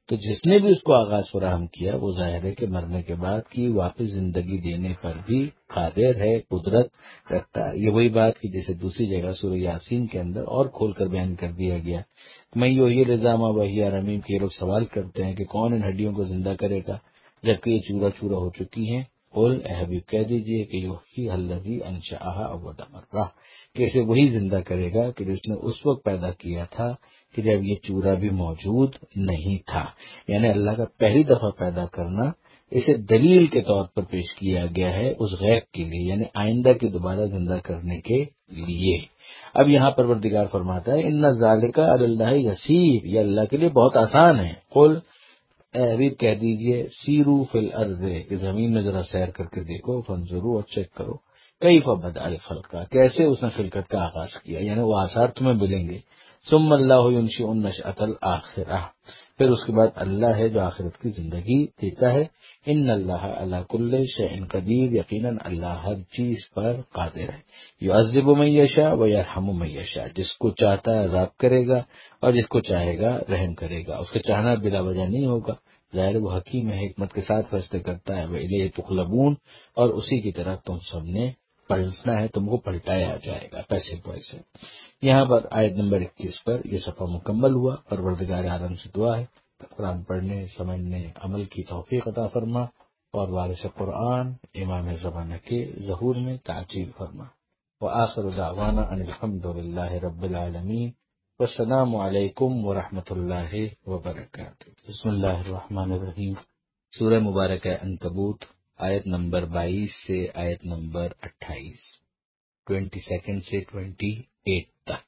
Speaker 2: تو جس نے بھی اس کو آغاز فراہم کیا وہ ظاہر ہے کہ مرنے کے بعد کی واپس زندگی دینے پر بھی قادر ہے، قدرت رکھتا ہے۔ یہ وہی بات کہ جیسے دوسری جگہ سورہ یاسین کے اندر اور کھول کر بیان کر دیا گیا، میں یہی الزامہ وہی رمیم کے لوگ سوال کرتے ہیں کہ کون ان ہڈیوں کو زندہ کرے گا جبکہ یہ چورا چورا ہو چکی ہیں۔ قل اے حبیب کہہ دیجئے کہ یحییھا الذی انشأھا اول مرہ، کہ اسے وہی زندہ کرے گا کہ جس نے اس وقت پیدا کیا تھا کہ جب یہ چورا بھی موجود نہیں تھا۔ یعنی اللہ کا پہلی دفعہ پیدا کرنا اسے دلیل کے طور پر پیش کیا گیا ہے اس غیب کے لیے، یعنی آئندہ کی دوبارہ زندہ کرنے کے لیے۔ اب یہاں پروردگار فرماتا ہے ان ذالک علی اللہ یسیر، یہ اللہ کے لیے بہت آسان ہے۔ قل اے حبیب کہہ دیجئے سیرو فی الارض، کہ زمین میں ذرا سیر کر کے دیکھو، فانظروا اور چیک کرو کیف بدأ الخلق، کیسے اس نے خلقت کا آغاز کیا، یعنی وہ آثار تمہیں ملیں گے۔ ثم اللہ ینشئ النشأۃ الآخرہ، پھر اس کے بعد اللہ ہے جو آخرت کی زندگی دیتا ہے۔ ان اللہ علی کل شیء قدیر، یقیناً اللہ ہر چیز پر قادر ہے۔ یعذب من یشاء ویرحم من یشاء، جس کو چاہتا ہے عذاب کرے گا اور جس کو چاہے گا رحم کرے گا۔ اس کا چاہنا بلا وجہ نہیں ہوگا، ظاہر وہ حکیم ہے، حکمت کے ساتھ فیصلے کرتا ہے۔ وإلیہ تقلبون، اور اسی کی طرف تم سب نے پلٹنا ہے، تم کو پلٹایا جائے گا پیسے پیسے۔ یہاں پر آیت نمبر اکیس پر یہ صفحہ مکمل ہوا۔ پروردگار عالم سے دعا ہے قرآن پڑھنے، سمجھنے، عمل کی توفیق عطا فرما، اور وارث قرآن امام زمانہ کے ظہور میں تعجیل فرما۔ وآخر دعوانا ان الحمد للہ رب العالمین، والسلام علیکم ورحمۃ اللہ وبرکاتہ۔
Speaker 1: بسم اللہ الرحمن الرحیم۔ سورہ مبارکہ عنکبوت، آیت نمبر بائیس سے آیت نمبر اٹھائیس، ٹوینٹی سیکنڈ سے ٹوینٹی ایٹ تک۔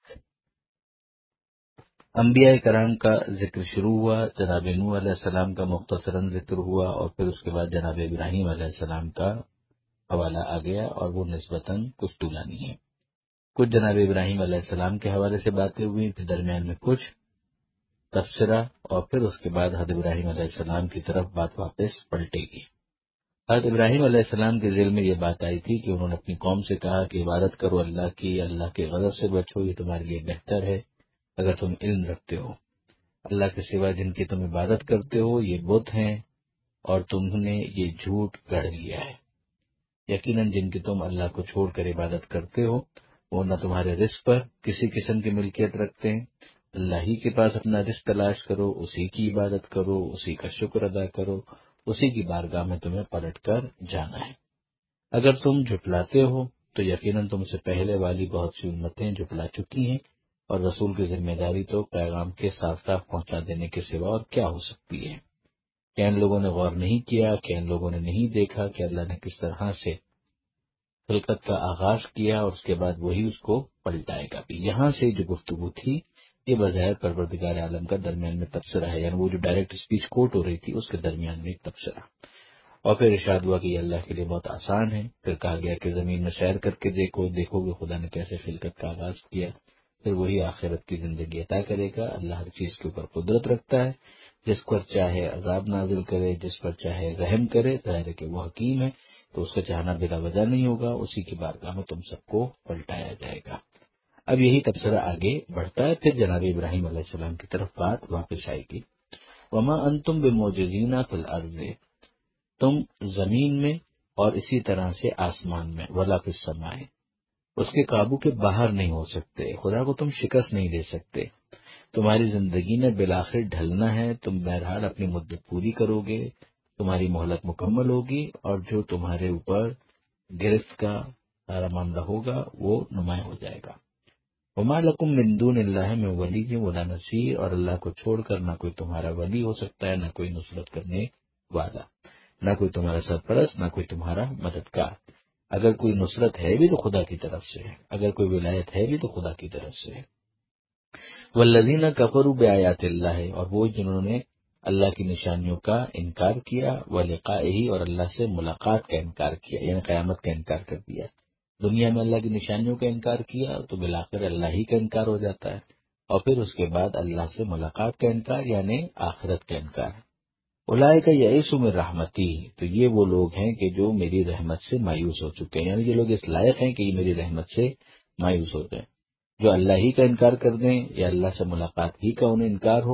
Speaker 1: انبیاء کرام کا ذکر شروع ہوا، جناب نوح علیہ السلام کا مختصراً ذکر ہوا، اور پھر اس کے بعد جناب ابراہیم علیہ السلام کا حوالہ آ گیا، اور وہ نسبتاً کچھ طولانی ہے۔ کچھ جناب ابراہیم علیہ السلام کے حوالے سے باتیں ہوئی، پھر درمیان میں کچھ تبصرہ، اور پھر اس کے بعد حضرت ابراہیم علیہ السلام کی طرف بات واپس پلٹے گی۔ حضرت ابراہیم علیہ السلام کے ذیل میں یہ بات آئی تھی کہ انہوں نے اپنی قوم سے کہا کہ عبادت کرو اللہ کی، اللہ کے غضب سے بچو، یہ تمہارے لیے بہتر ہے اگر تم علم رکھتے ہو۔ اللہ کے سوا جن کی تم عبادت کرتے ہو یہ بت ہیں، اور تم نے یہ جھوٹ گڑھ لیا ہے۔ یقیناً جن کی تم اللہ کو چھوڑ کر عبادت کرتے ہو وہ نہ تمہارے رزق پر کسی قسم کی ملکیت رکھتے ہیں۔ اللہ ہی کے پاس اپنا رزق تلاش کرو، اسی کی عبادت کرو، اسی کا شکر ادا کرو، اسی کی بارگاہ میں تمہیں پلٹ کر جانا ہے۔ اگر تم جھٹلاتے ہو تو یقیناً تم سے پہلے والی بہت سی امتیں جھٹلا چکی ہیں، اور رسول کی ذمہ داری تو پیغام کے صاف صاف پہنچا دینے کے سوا اور کیا ہو سکتی ہے۔ کیا ان لوگوں نے غور نہیں کیا، کیا ان لوگوں نے نہیں دیکھا کہ اللہ نے کس طرح سے خلقت کا آغاز کیا اور اس کے بعد وہی اس کو پلٹائے گا بھی۔ یہاں سے جو گفتگو تھی یہ بظاہر پروردگار عالم کا درمیان میں تبصرہ ہے، یعنی وہ جو ڈائریکٹ اسپیچ کوٹ ہو رہی تھی اس کے درمیان میں ایک تبصرہ، اور پھر ارشاد ہوا کہ یہ اللہ کے لیے بہت آسان ہے۔ پھر کہا گیا کہ زمین میں سیر کر کے دیکھو دیکھو کہ خدا نے کیسے خلقت کا آغاز کیا، پھر وہی آخرت کی زندگی عطا کرے گا۔ اللہ ہر چیز کے اوپر قدرت رکھتا ہے، جس پر چاہے عذاب نازل کرے، جس پر چاہے رحم کرے، ظاہر ہے کہ وہ حکیم ہے، تو اس کا چاہنا بلا وجہ نہیں ہوگا، اسی کی بارگاہ میں تم سب کو پلٹایا جائے گا۔ اب یہی تبصرہ آگے بڑھتا ہے، پھر جناب ابراہیم علیہ السلام کی طرف بات واپس آئے گی۔ وما انتم بمعجزین فی الارض، تم زمین میں اور اسی طرح سے آسمان میں، ولا فی السماء، اس کے قابو کے باہر نہیں ہو سکتے، خدا کو تم شکست نہیں دے سکتے۔ تمہاری زندگی نے بالآخر ڈھلنا ہے، تم بہرحال اپنی مدت پوری کرو گے، تمہاری مہلت مکمل ہوگی، اور جو تمہارے اوپر گرفت کا سارا معاملہ ہوگا وہ نمایاں ہو جائے گا۔ وما لکم من دون اللہ من ولی ولا نصیر، اور اللہ کو چھوڑ کر نہ کوئی تمہارا ولی ہو سکتا ہے، نہ کوئی نصرت کرنے والا، نہ کوئی تمہارا سرپرست، نہ کوئی تمہارا مددگار۔ اگر کوئی نصرت ہے بھی تو خدا کی طرف سے ہے، اگر کوئی ولایت ہے بھی تو خدا کی طرف سے ہے۔ والذین کفروا بآیات اللہ، اور وہ جنہوں نے اللہ کی نشانیوں کا انکار کیا، ولقائہ، اور اللہ سے ملاقات کا انکار کیا، یعنی قیامت کا انکار کر دیا۔ دنیا میں اللہ کی نشانیوں کا انکار کیا تو بالآخر اللہ ہی کا انکار ہو جاتا ہے، اور پھر اس کے بعد اللہ سے ملاقات کا انکار یعنی آخرت کا انکار۔ اولئک یئسوا من رحمتی، تو یہ وہ لوگ ہیں کہ جو میری رحمت سے مایوس ہو چکے ہیں، یعنی یہ لوگ اس لائق ہیں کہ یہ میری رحمت سے مایوس ہو جائیں۔ جو اللہ ہی کا انکار کر دیں یا اللہ سے ملاقات ہی کا انہیں انکار ہو،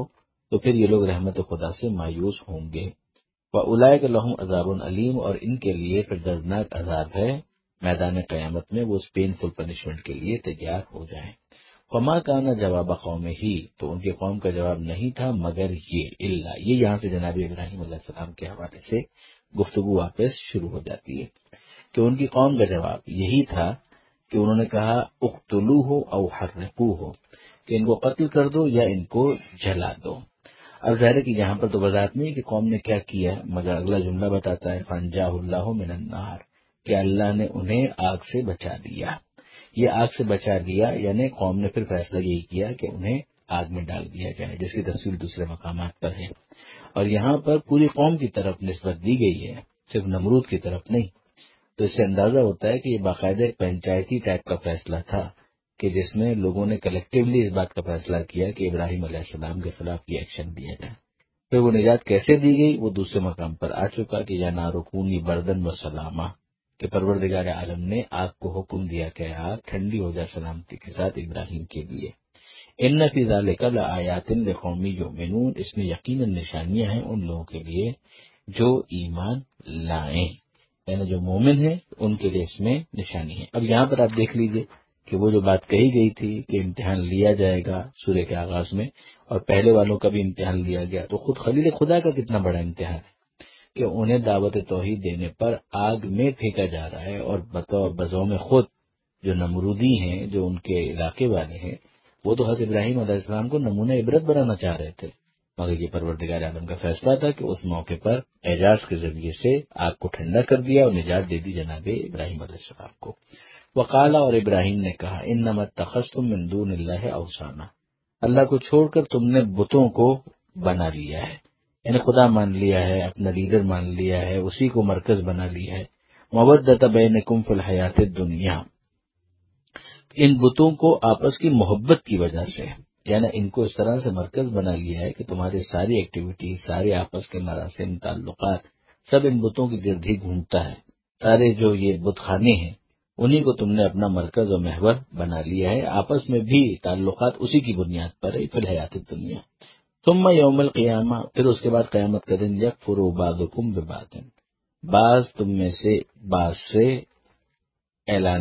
Speaker 2: تو پھر یہ لوگ رحمت خدا سے مایوس ہوں گے۔ وَأُولَئِكَ لَهُمْ عَذَابٌ علیم، اور ان کے لیے پھر دردناک عذاب ہے میدان قیامت میں، وہ اس پینفل پنشمنٹ کے لیے تیار ہو جائیں۔ فما کانا جواب قوم ہی، تو ان کے قوم کا جواب نہیں تھا مگر یہ الا، یہ یہاں سے جناب ابراہیم علیہ السلام کے حوالے سے گفتگو واپس شروع ہو جاتی ہے کہ ان کی قوم کا جواب یہی تھا کہ انہوں نے کہا اقتلوہ او حرقوہ، کہ ان کو قتل کر دو یا ان کو جلا دو۔ اب ظاہر ہے کہ یہاں پر تو وضاحت نہیں کہ قوم نے کیا کیا، مگر اگلا جملہ بتاتا ہے فانجاہ اللہ من النار، کہ اللہ نے انہیں آگ سے بچا لیا۔ یہ آگ سے بچا لیا یعنی قوم نے پھر فیصلہ یہی کیا کہ انہیں آگ میں ڈال دیا جائے، جس کی تفصیل دوسرے مقامات پر ہے، اور یہاں پر پوری قوم کی طرف نسبت دی گئی ہے، صرف نمرود کی طرف نہیں۔ تو اس سے اندازہ ہوتا ہے کہ یہ باقاعدہ ایک پنچایتی ٹائپ کا فیصلہ تھا کہ جس میں لوگوں نے کلیکٹیولی اس بات کا فیصلہ کیا کہ ابراہیم علیہ السلام کے خلاف یہ ایکشن لیا جائے۔ پھر وہ نجات کیسے دی گئی وہ دوسرے مقام پر آ چکا کہ یا نارکونی بردن و سلامہ، کہ پروردگار عالم نے آگ کو حکم دیا کہ آگ ٹھنڈی ہو جائے سلامتی کے ساتھ ابراہیم کے لیے۔ ان فی ذلک لآیات لقوم یؤمنون، اس میں یقیناً نشانیاں ہیں ان لوگوں کے لیے جو ایمان لائیں، یعنی جو مومن ہیں ان کے لیے اس میں نشانی ہے۔ اب یہاں پر آپ دیکھ لیجئے کہ وہ جو بات کہی گئی تھی کہ امتحان لیا جائے گا سورہ کے آغاز میں، اور پہلے والوں کا بھی امتحان لیا گیا، تو خود خلیل خدا کا کتنا بڑا امتحان ہے کہ انہیں دعوت توحید دینے پر آگ میں پھینکا جا رہا ہے، اور بطور بزوم خود جو نمرودی ہیں، جو ان کے علاقے والے ہیں، وہ تو حضرت ابراہیم علیہ السلام کو نمونہ عبرت بنانا چاہ رہے تھے، مگر یہ پروردگار عالم کا فیصلہ تھا کہ اس موقع پر اعجاز کے ذریعے سے آگ کو ٹھنڈا کر دیا اور نجات دے دی جناب ابراہیم علیہ السلام کو۔ وقال، اور ابراہیم نے کہا انما اتخذتم من دون اللہ اوثانا، اللہ کو چھوڑ کر تم نے بتوں کو بنا لیا ہے، یعنی خدا مان لیا ہے، اپنا لیڈر مان لیا ہے، اسی کو مرکز بنا لیا ہے۔ مودۃ بینکم فی الحیات الدنیا، ان بتوں کو آپس کی محبت کی وجہ سے، یعنی ان کو اس طرح سے مرکز بنا لیا ہے کہ تمہاری ساری ایکٹیویٹی، سارے آپس کے مراسم، تعلقات سب ان بتوں کے گرد ہی گھومتا ہے۔ سارے جو یہ بت خانے ہیں انہی کو تم نے اپنا مرکز و محور بنا لیا ہے، آپس میں بھی تعلقات اسی کی بنیاد پر ہے فی الحیات الدنیا۔ ثم یوم القیامہ، پھر اس کے بعد قیامت کا دن یکفر بعضکم ببعض، بعض تم میں سے بعض سے اعلان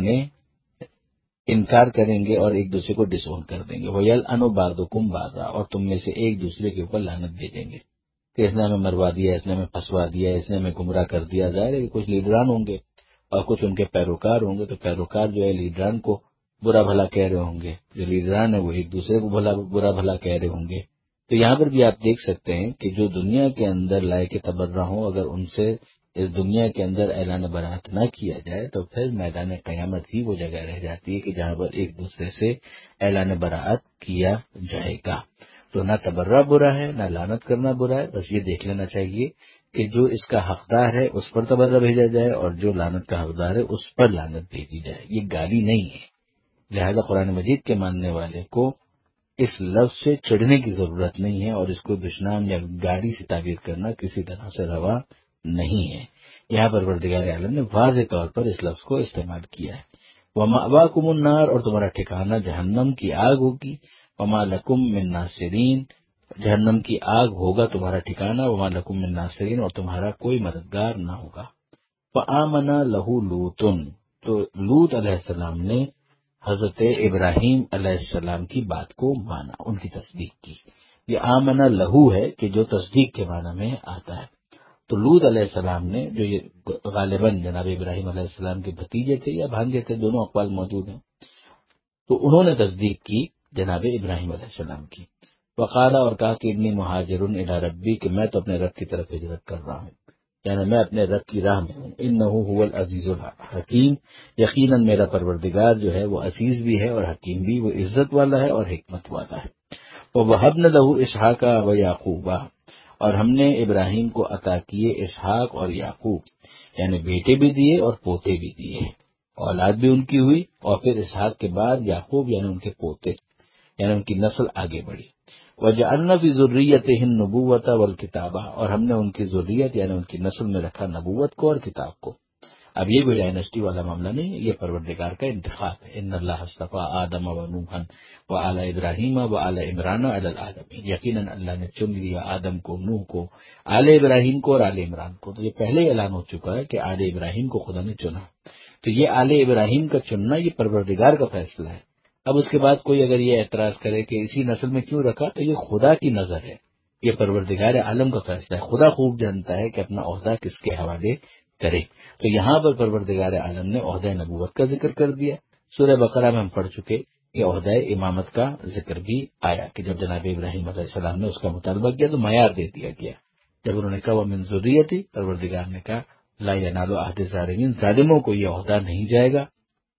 Speaker 2: انکار کریں گے اور ایک دوسرے کو ڈس اون کر دیں گے۔ وَيَلْعَنُ بَعْضُكُمْ بَعْضًا، اور تم میں سے ایک دوسرے کے اوپر لعنت بھیجیں گے کہ اس نے ہمیں مروا دیا، اس نے ہمیں پھنسوا دیا، اس نے ہمیں گمراہ کر دیا۔ ظاہر ہے کہ کچھ لیڈران ہوں گے اور کچھ ان کے پیروکار ہوں گے، تو پیروکار جو ہے لیڈران کو برا بھلا کہہ رہے ہوں گے، جو لیڈران ہیں وہ ایک دوسرے کو بھلا برا بھلا کہہ رہے ہوں گے۔ تو یہاں پر بھی آپ دیکھ سکتے ہیں کہ جو دنیا کے اندر لائق تبرہ ہوں، اگر ان سے اس دنیا کے اندر اعلان برات نہ کیا جائے تو پھر میدان قیامت ہی وہ جگہ رہ جاتی ہے کہ جہاں پر ایک دوسرے سے اعلان برات کیا جائے گا۔ تو نہ تبرہ برا ہے، نہ لعنت کرنا برا ہے، بس یہ دیکھ لینا چاہیے کہ جو اس کا حقدار ہے اس پر تبرہ بھیجا جائے اور جو لعنت کا حقدار ہے اس پر لعنت بھیجی جائے۔ یہ گالی نہیں ہے، لہذا قرآن مجید کے ماننے والے کو اس لفظ سے چڑھنے کی ضرورت نہیں ہے، اور اس کو دشنام یا گالی سے تعبیر کرنا کسی طرح سے روا نہیں ہے۔ یہاں پر پروردگار عالم نے واضح طور پر اس لفظ کو استعمال کیا ہے۔ وَمَأْوَاكُمُ النَّارُ، اور تمہارا ٹھکانہ جہنم کی آگ ہوگی۔ وَمَا لَكُم مِّن نَاصِرِينَ، جہنم کی آگ ہوگا تمہارا ٹھکانہ۔ وَمَا لَكُم مِّن نَاصِرِينَ، اور تمہارا کوئی مددگار نہ ہوگا۔ فَآمَنَ لَهُ لُوطٌ، تو لوط علیہ السلام نے حضرت ابراہیم علیہ السلام کی بات کو مانا، ان کی تصدیق کی۔ یہ آمنہ لہو ہے کہ جو تصدیق کے معنی میں آتا ہے۔ تو لوط علیہ السلام نے، جو یہ غالباً جناب ابراہیم علیہ السلام کے بھتیجے تھے یا بھانجے تھے، دونوں اقوال موجود ہیں، تو انہوں نے تصدیق کی جناب ابراہیم علیہ السلام کی۔ وقالا، اور کہا کہ انی مہاجر الی ربی، کہ میں تو اپنے رب کی طرف ہجرت کر رہا ہوں، یعنی میں اپنے رب کی راہ میں ہوں۔ انہ هو العزیز الحکیم، یقیناً میرا پروردگار جو ہے وہ عزیز بھی ہے اور حکیم بھی، وہ عزت والا ہے اور حکمت والا ہے۔ وَوَهَبْنَا لَهُ إِسْحَاقَ وَيَعْقُوبَ، اور ہم نے ابراہیم کو عطا کیے اسحاق اور یعقوب، یعنی بیٹے بھی دیے اور پوتے بھی دیے، اولاد بھی ان کی ہوئی، اور پھر اسحاق کے بعد یعقوب یعنی ان کے پوتے، یعنی ان کی نسل آگے بڑھی۔ وَجَعَلْنَا فِي ذُرِّيَّتِهِ النُّبُوَّةَ وَالْكِتَابَةَ، اور ہم نے ان کی ذریت یعنی ان کی نسل میں رکھا نبوت کو اور کتاب کو۔ اب یہ کوئی ڈائنسٹی والا معاملہ نہیں ہے، یہ پروردگار کا انتخاب ہے۔ ان اللہ اصطفیٰ آدم و نوحا و آل ابراہیم و آل عمران علی العالمین، یقیناً اللہ نے چن لیا آدم کو، نوح کو، آل ابراہیم کو اور آل عمران کو۔ تو یہ پہلے ہی اعلان ہو چکا ہے کہ آل ابراہیم کو خدا نے چنا، تو یہ آل ابراہیم کا چننا یہ پروردگار کا فیصلہ ہے۔ اب اس کے بعد کوئی اگر یہ اعتراض کرے کہ اسی نسل میں کیوں رکھا، تو یہ خدا کی نظر ہے، یہ پروردگار عالم کا فیصلہ ہے۔ خدا خوب جانتا ہے کہ اپنا عہدہ کس کے حوالے کرے، تو یہاں پر پروردگار عالم نے عہدہ نبوت کا ذکر کر دیا۔ سورہ بقرہ میں ہم پڑھ چکے کہ عہدہ امامت کا ذکر بھی آیا کہ جب جناب ابراہیم علیہ السلام نے اس کا مطالبہ کیا تو معیار دے دیا گیا۔ جب انہوں نے کہا وہ من ذریتی، پروردگار نے کہا لا ینال عہد الظالمین، ظالموں کو یہ عہدہ نہیں جائے گا،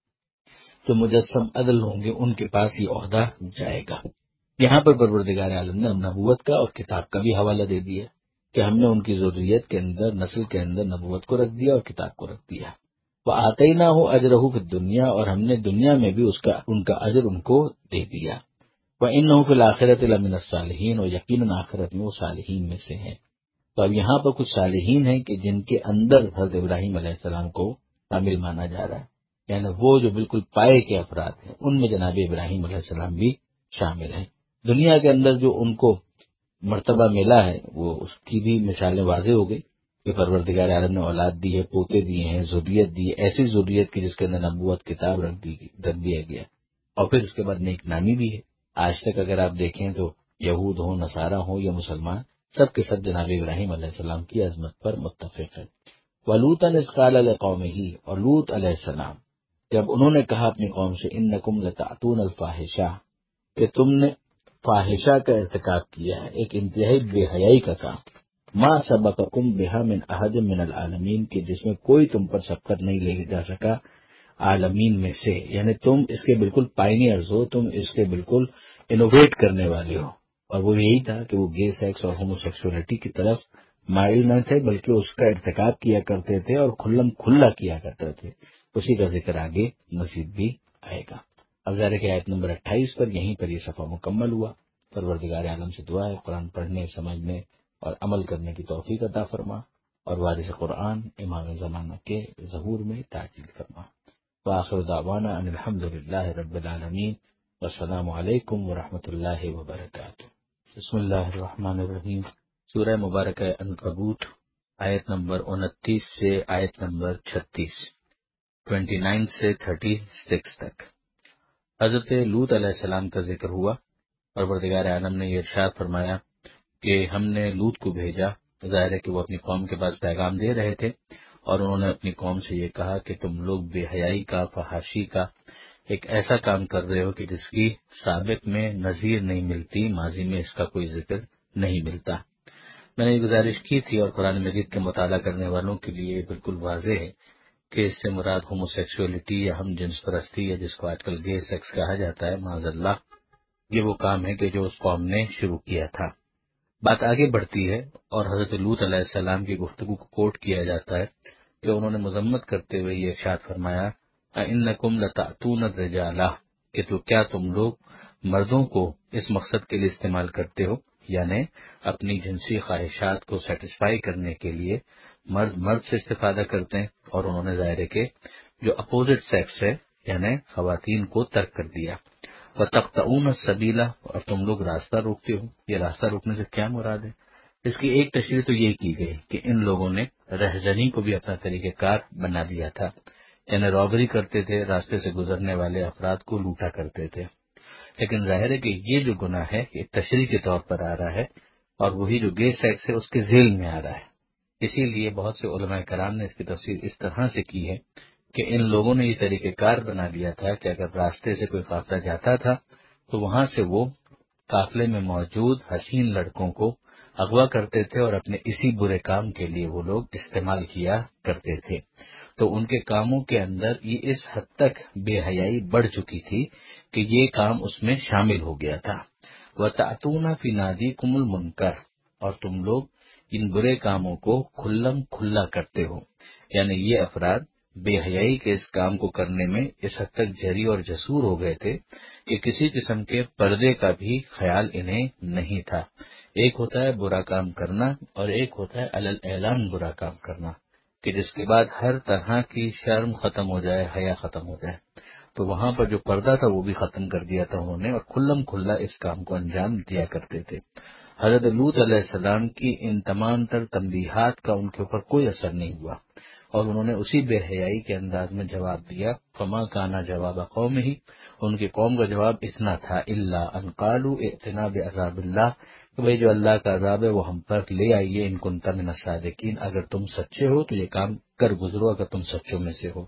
Speaker 2: تو مجسم عدل ہوں گے ان کے پاس یہ عہدہ جائے گا۔ یہاں پر پروردگار عالم نے نبوت کا اور کتاب کا بھی حوالہ دے دیا کہ ہم نے ان کی ذریت کے اندر، نسل کے اندر نبوت کو رکھ دیا اور کتاب کو رکھ دیا۔ وَآتَيْنَاهُ أَجْرَهُ فِي الدُّنْيَا، اور ہم نے دنیا میں بھی اس کا ان کا اجر ان کو دے دیا۔ وَإِنَّهُ فِي الْآخِرَةِ لَمِنَ الصَّالِحِينَ، اور یقیناً آخرت میں وہ صالحین میں سے ہیں۔ تو اب یہاں پر کچھ صالحین ہیں کہ جن کے اندر حضرت ابراہیم علیہ السلام کو شامل مانا جا رہا ہے، یعنی وہ جو بالکل پائے کے افراد ہیں ان میں جناب ابراہیم علیہ السلام بھی شامل ہیں۔ دنیا کے اندر جو ان کو مرتبہ ملا ہے وہ اس کی بھی مثالیں واضح ہو گئی کہ پروردگار عالم نے اولاد دی ہے، پوتے دیے ہیں، ذریت دی ہے، ایسی ذریت کی جس کے اندر نبوت کتاب رکھ دی رکھ دیا گیا، اور پھر اس کے بعد نیک نامی بھی ہے۔ آج تک اگر آپ دیکھیں تو یہود ہوں، نصارہ ہوں یا مسلمان، سب کے سب جناب ابراہیم علیہ السلام کی عظمت پر متفق ہے۔ وَلُوطًا إِذْ قَالَ لِقَوْمِهِ، اور لوط علیہ السلام جب انہوں نے کہا اپنی قوم سے اِنَّكُمْ لَتَأْتُونَ الْفَاحِشَةَ، کہ تم نے فاحشہ کا ارتکاب کیا ہے، ایک انتہائی بے حیائی کا کام، ما سبقکم بہا من احد من العالمین، کہ جس میں کوئی تم پر سبقت نہیں لے جا سکا عالمین میں سے، یعنی تم اس کے بالکل پائنیئرز ہو، تم اس کے بالکل انوویٹ کرنے والے ہو۔ اور وہ یہی تھا کہ وہ گے سیکس اور ہومو سیکسولیٹی کی طرف مائل نہ تھے بلکہ اس کا ارتکاب کیا کرتے تھے اور کھلم کھلا کیا کرتے تھے۔ اسی کا ذکر آگے مزید بھی آئے گا۔ اب ظاہر ہے کہ آیت نمبر اٹھائیس پر یہیں پر یہ صفحہ مکمل ہوا۔ پروردگار عالم سے دعا ہے قرآن پڑھنے، سمجھنے اور عمل کرنے کی توفیق عطا فرما، اور وارث قرآن امام زمانہ کے ظہور میں تعجیل فرما۔ وآخر دعوانا ان الحمد للہ رب العالمین، والسلام علیکم ورحمۃ اللہ وبرکاتہ۔ بسم اللہ الرحمن الرحیم۔ سورہ مبارکہ عنکبوت، آیت نمبر انتیس سے آیت نمبر چھتیس، ٹوینٹی نائن سے تھرٹی سکس تک حضرت لوط علیہ السلام کا ذکر ہوا۔ پروردگار عالم نے یہ ارشاد فرمایا کہ ہم نے لوط کو بھیجا، ظاہر ہے کہ وہ اپنی قوم کے پاس پیغام دے رہے تھے، اور انہوں نے اپنی قوم سے یہ کہا کہ تم لوگ بے حیائی کا، فحاشی کا ایک ایسا کام کر رہے ہو کہ جس کی سابق میں نظیر نہیں ملتی، ماضی میں اس کا کوئی ذکر نہیں ملتا۔ میں نے یہ گزارش کی تھی اور قرآن مجید کے مطالعہ کرنے والوں کے لیے بالکل واضح ہے کہ اس سے مراد ہومو سیکسولیٹی یا ہم جنس پرستی، یا جس کو آج کل گے سیکس کہا جاتا ہے، معاذ اللہ، یہ وہ کام ہے کہ جو اس قوم نے شروع کیا تھا۔ بات آگے بڑھتی ہے اور حضرت لوط علیہ السلام کی گفتگو کو کوٹ کیا جاتا ہے کہ انہوں نے مذمت کرتے ہوئے یہ ارشاد فرمایا اِنَّكُمْ لَتَأْتُونَ الرِّجَالَ، کہ تو کیا تم لوگ مردوں کو اس مقصد کے لیے استعمال کرتے ہو، یعنی اپنی جنسی خواہشات کو سیٹسفائی کرنے کے لیے مرد مرد سے استفادہ کرتے ہیں، اور انہوں نے ظاہر ہے کہ جو اپوزٹ سیکس ہے یعنی خواتین کو ترک کر دیا۔ وَتَقْطَعُونَ السَّبِيلَ، اور تم لوگ راستہ روکتے ہو۔ یہ راستہ روکنے سے کیا مراد ہے؟ اس کی ایک تشریح تو یہ کی گئی کہ ان لوگوں نے رہزنی کو بھی اپنا طریقہ کار بنا لیا تھا، یعنی رابری کرتے تھے، راستے سے گزرنے والے افراد کو لوٹا کرتے تھے۔ لیکن ظاہر ہے کہ یہ جو گناہ ہے یہ تشریح کے طور پر آ رہا ہے، اور وہی جو گے سیکس ہے اس کے ذیل میں آ رہا ہے۔ اسی لیے بہت سے علماء کرام نے اس کی تفسیر اس طرح سے کی ہے کہ ان لوگوں نے یہ طریقہ کار بنا لیا تھا کہ اگر راستے سے کوئی قافلہ جاتا تھا تو وہاں سے وہ قافلے میں موجود حسین لڑکوں کو اغوا کرتے تھے اور اپنے اسی برے کام کے لیے وہ لوگ استعمال کیا کرتے تھے۔ تو ان کے کاموں کے اندر یہ اس حد تک بے حیائی بڑھ چکی تھی کہ یہ کام اس میں شامل ہو گیا تھا۔ وَتَأْتُونَ فِي نَادِيكُمُ الْمُنكَرَ، اور تم لوگ ان برے کاموں کو کھلم کھلا کرتے ہو، یعنی یہ افراد بے حیائی کے اس کام کو کرنے میں اس حد تک جری اور جسور ہو گئے تھے کہ کسی قسم کے پردے کا بھی خیال انہیں نہیں تھا۔ ایک ہوتا ہے برا کام کرنا اور ایک ہوتا ہے علی الاعلان برا کام کرنا۔ کہ جس کے بعد ہر طرح کی شرم ختم ہو جائے، حیا ختم ہو جائے. تو وہاں پر جو پردہ تھا وہ بھی ختم کر دیا تھا انہوں نے، اور کھلم کھلا اس کام کو انجام دیا کرتے تھے. حضرت لوط علیہ السلام کی ان تمام تر تنبیہات کا ان کے اوپر کوئی اثر نہیں ہوا، اور انہوں نے اسی بے حیائی کے انداز میں جواب دیا. فما کانا جواب قوم ہی، ان کی قوم کا جواب اتنا تھا، الا ان قالوا ائتنا بعذاب اللہ، کہ بھئی جو اللہ کا عذاب ہے وہ ہم پر لے آئیے، ان کنت من الصادقین، اگر تم سچے ہو تو یہ کام کر گزرو، اگر تم سچوں میں سے ہو.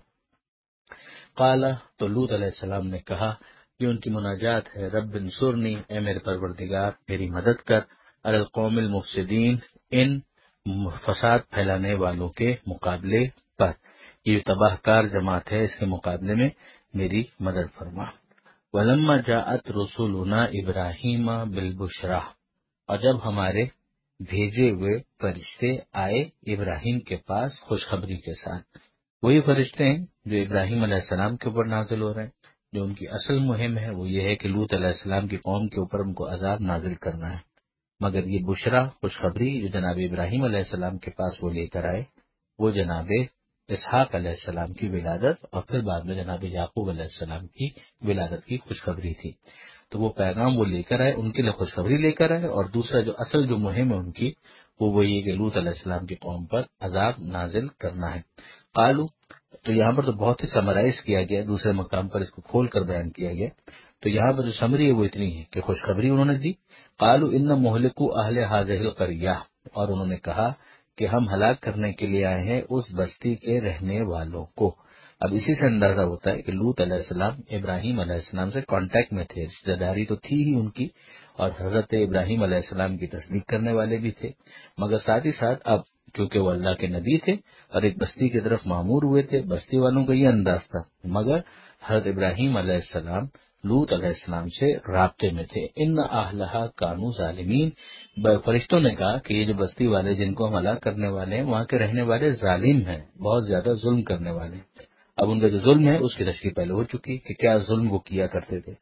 Speaker 2: قال، تو لوط علیہ السلام نے کہا، یہ ان کی مناجات ہے، رب انصرنی، اے میرے پروردگار میری مدد کر، علی القوم المفسدین، ان فساد پھیلانے والوں کے مقابلے پر، یہ تباہ کار جماعت ہے اس کے مقابلے میں میری مدد فرما. ولما جاءت رسولنا ابراہیم بالبشرا، اور جب ہمارے بھیجے ہوئے فرشتے آئے ابراہیم کے پاس خوشخبری کے ساتھ، وہی فرشتے ہیں جو ابراہیم علیہ السلام کے اوپر نازل ہو رہے ہیں. جو ان کی اصل مہم ہے وہ یہ ہے کہ لوط علیہ السلام کی قوم کے اوپر ان کو عذاب نازل کرنا ہے، مگر یہ بشرا خوشخبری جو جناب ابراہیم علیہ السلام کے پاس وہ لے کر آئے، وہ جناب اسحاق علیہ السلام کی ولادت اور پھر بعد میں جناب یعقوب علیہ السلام کی ولادت کی خوشخبری تھی. تو وہ پیغام وہ لے کر آئے، ان کے لیے خوشخبری لے کر آئے، اور دوسرا جو اصل جو مہم ہے ان کی وہ وہی ہے کہ لوط علیہ السلام کی قوم پر عذاب نازل کرنا ہے. قالو، تو یہاں پر تو بہت ہی سمرائز کیا گیا، دوسرے مقام پر اس کو کھول کر بیان کیا گیا. تو یہاں پر جو سمری ہے وہ اتنی ہے کہ خوشخبری انہوں نے دی. قالو ان مہلکو اہل هذه القریہ، اور انہوں نے کہا کہ ہم ہلاک کرنے کے لیے آئے ہیں اس بستی کے رہنے والوں کو. اب اسی سے اندازہ ہوتا ہے کہ لوط علیہ السلام ابراہیم علیہ السلام سے کانٹیکٹ میں تھے، رشتہ داری تو تھی ہی ان کی، اور حضرت ابراہیم علیہ السلام کی تصدیق کرنے والے بھی تھے، مگر ساتھ ہی ساتھ اب کیونکہ وہ اللہ کے نبی تھے اور ایک بستی کی طرف معمور ہوئے تھے، بستی والوں کا یہ انداز تھا، مگر حضرت ابراہیم علیہ السلام لوط علیہ السلام سے رابطے میں تھے. ان اہلھا کانوا ظالمین، فرشتوں نے کہا کہ یہ جو بستی والے جن کو ہم ہلاک کرنے والے ہیں وہاں کے رہنے والے ظالم ہیں، بہت زیادہ ظلم کرنے والے. اب ان کا جو ظلم ہے اس کی تشریح پہلے ہو چکی کہ کیا ظلم وہ کیا کرتے تھے.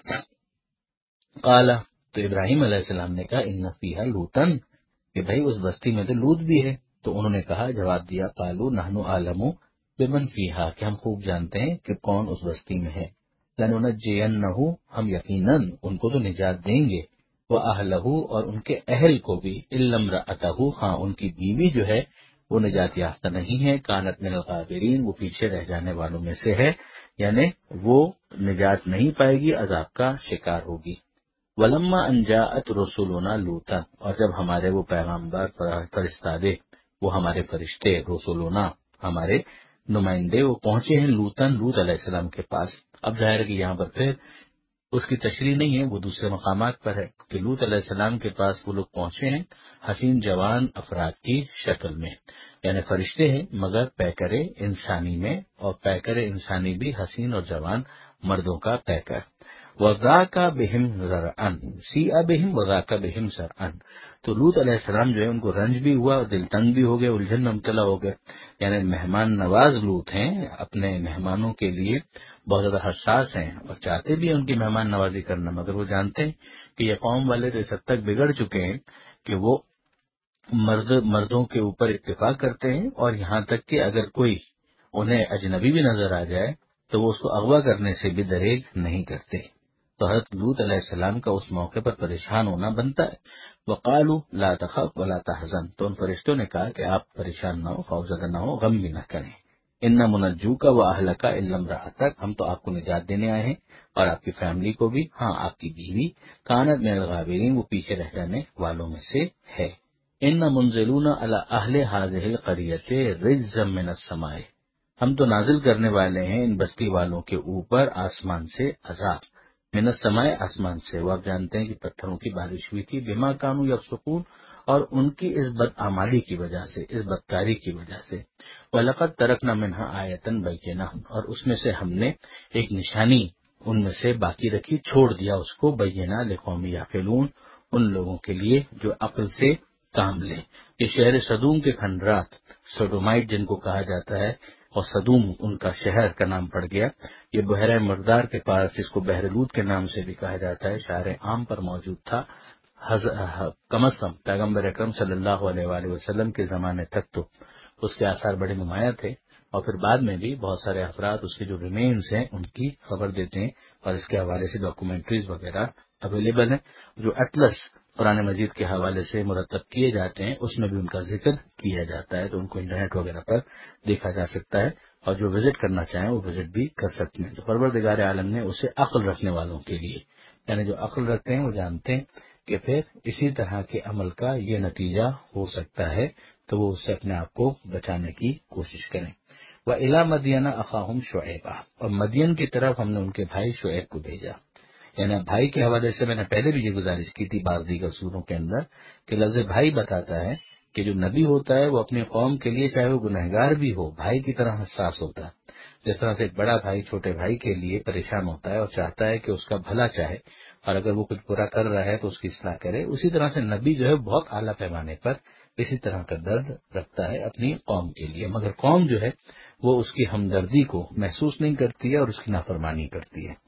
Speaker 2: قال، تو ابراہیم علیہ السلام نے کہا ان فیہا لوطن، کہ بھائی اس بستی میں تو لوط بھی ہے. تو انہوں نے کہا، جواب دیا، قالوا نحن اعلم بمن فیہا، کہ ہم خوب جانتے ہیں کہ کون اس بستی میں ہے. لننجینہ، ہم یقیناً ان کو تو نجات دیں گے، واہلہ، اور ان کے اہل کو بھی، الا امرأتہ، ہاں ان کی بیوی جو ہے وہ نجات یافتہ نہیں ہے، کانت من الغابرین، وہ پیچھے رہ جانے والوں میں سے ہے، یعنی وہ نجات نہیں پائے گی، عذاب کا شکار ہوگی. ولما ان جاءت رسولنا لوطا، اور جب ہمارے وہ پیغامبر فرستادے، وہ ہمارے فرشتے، رسولنا ہمارے نمائندے، وہ پہنچے ہیں لوطن، لوط علیہ السلام کے پاس. اب ظاہر ہے کہ یہاں پر پھر اس کی تشریح نہیں ہے، وہ دوسرے مقامات پر ہے کہ لوط علیہ السلام کے پاس وہ لوگ پہنچے ہیں حسین جوان افراد کی شکل میں، یعنی فرشتے ہیں مگر پیکر انسانی میں، اور پیکر انسانی بھی حسین اور جوان مردوں کا پیکر. وَذَاكَ بِهِمْ ذَرْعًا سِیَّ بِهِمْ وَذَاكَ بِهِمْ ذَرْعًا، تو لوط علیہ السلام جو ہے ان کو رنج بھی ہوا اور دل تنگ بھی ہو گئے، الجھن میں مبتلا ہو گئے. یعنی مہمان نواز لوط ہیں، اپنے مہمانوں کے لیے بہت زیادہ حساس ہیں اور چاہتے بھی ہیں ان کی مہمان نوازی کرنا، مگر وہ جانتے ہیں کہ یہ قوم والے تو اس حد تک بگڑ چکے ہیں کہ وہ مرد مردوں کے اوپر اتفاق کرتے ہیں، اور یہاں تک کہ اگر کوئی انہیں اجنبی بھی نظر آ جائے تو وہ اس کو اغوا کرنے سے بھی دریغ نہیں کرتے. تو حضرت لوط علیہ السلام کا اس موقع پر پریشان ہونا بنتا ہے. وقالوا لا تخف ولا تحزن، تو ان فرشتوں نے کہا کہ آپ پریشان نہ ہو، خوفزدہ نہ ہو، غم بھی نہ کریں. ان منجوک و اہلک الا امرأتک، ہم تو آپ کو نجات دینے آئے ہیں اور آپ کی فیملی کو بھی، ہاں آپ کی بیوی، کانت من الغابرین، وہ پیچھے رہ جانے والوں میں سے ہے. ان منزلون علی اہل هذه القریۃ رجزا من السماء، ہم تو نازل کرنے والے ہیں ان بستی والوں کے اوپر آسمان سے عذاب. من السماء، آسمان سے، وہ آپ جانتے ہیں کہ پتھروں کی بارش ہوئی تھی، بما کانوا یفسقون، اور ان کی اس بدعمالی کی وجہ سے، اس بدکاری کی وجہ سے. وَلَقَدْ تَرَكْنَا مِنْهَا آیَةً بَيِّنَةً، اور اس میں سے ہم نے ایک نشانی ان میں سے باقی رکھی، چھوڑ دیا اس کو، بَيِّنَةً لِقَوْمٍ يَعْقِلُونَ، ان لوگوں کے لیے جو عقل سے کام لیں. یہ شہر صدوم کے کھنڈرات، سوڈومائٹ جن کو کہا جاتا ہے، اور صدوم ان کا شہر کا نام پڑ گیا، یہ بحیرہ مردار کے پاس، جس کو بحر لوط کے نام سے بھی کہا جاتا ہے، شہر عام پر موجود تھا. کم از کم پیغمبر اکرم صلی اللہ علیہ وآلہ وسلم کے زمانے تک تو اس کے آثار بڑے نمایاں تھے، اور پھر بعد میں بھی بہت سارے افراد اس کے جو ریمینز ہیں ان کی خبر دیتے ہیں، اور اس کے حوالے سے ڈاکومنٹریز وغیرہ اویلیبل ہیں جو اطلس قرآن مجید کے حوالے سے مرتب کیے جاتے ہیں، اس میں بھی ان کا ذکر کیا جاتا ہے، تو ان کو انٹرنیٹ وغیرہ پر دیکھا جا سکتا ہے، اور جو وزٹ کرنا چاہیں وہ وزٹ بھی کر سکتے ہیں۔ تو پروردگار عالم نے اسے عقل رکھنے والوں کے لیے، یعنی جو عقل رکھتے ہیں وہ جانتے ہیں کہ پھر اسی طرح کے عمل کا یہ نتیجہ ہو سکتا ہے، تو وہ اس سے اپنے آپ کو بچانے کی کوشش کریں۔ وَإِلَىٰ مَدْيَنَ أَخَاهُمْ شُعَيْبًا، اور مدین کی طرف ہم نے ان کے بھائی شعیب کو بھیجا۔ یعنی بھائی کے حوالے سے میں نے پہلے بھی یہ گزارش کی تھی بعض دیگر سوروں کے اندر کہ لفظ بھائی بتاتا ہے کہ جو نبی ہوتا ہے وہ اپنی قوم کے لیے چاہے وہ گنہگار بھی ہو بھائی کی طرح حساس ہوتا ہے۔ جس طرح سے ایک بڑا بھائی چھوٹے بھائی کے لیے پریشان ہوتا ہے اور چاہتا ہے کہ اس کا بھلا چاہے، اور اگر وہ کچھ برا کر رہا ہے تو اس کی اصلاح کرے، اسی طرح سے نبی جو ہے بہت اعلیٰ پیمانے پر اسی طرح کا درد رکھتا ہے اپنی قوم کے لیے، مگر قوم جو ہے وہ اس کی ہمدردی کو محسوس نہیں کرتی ہے اور اس کی نافرمانی کرتی ہے۔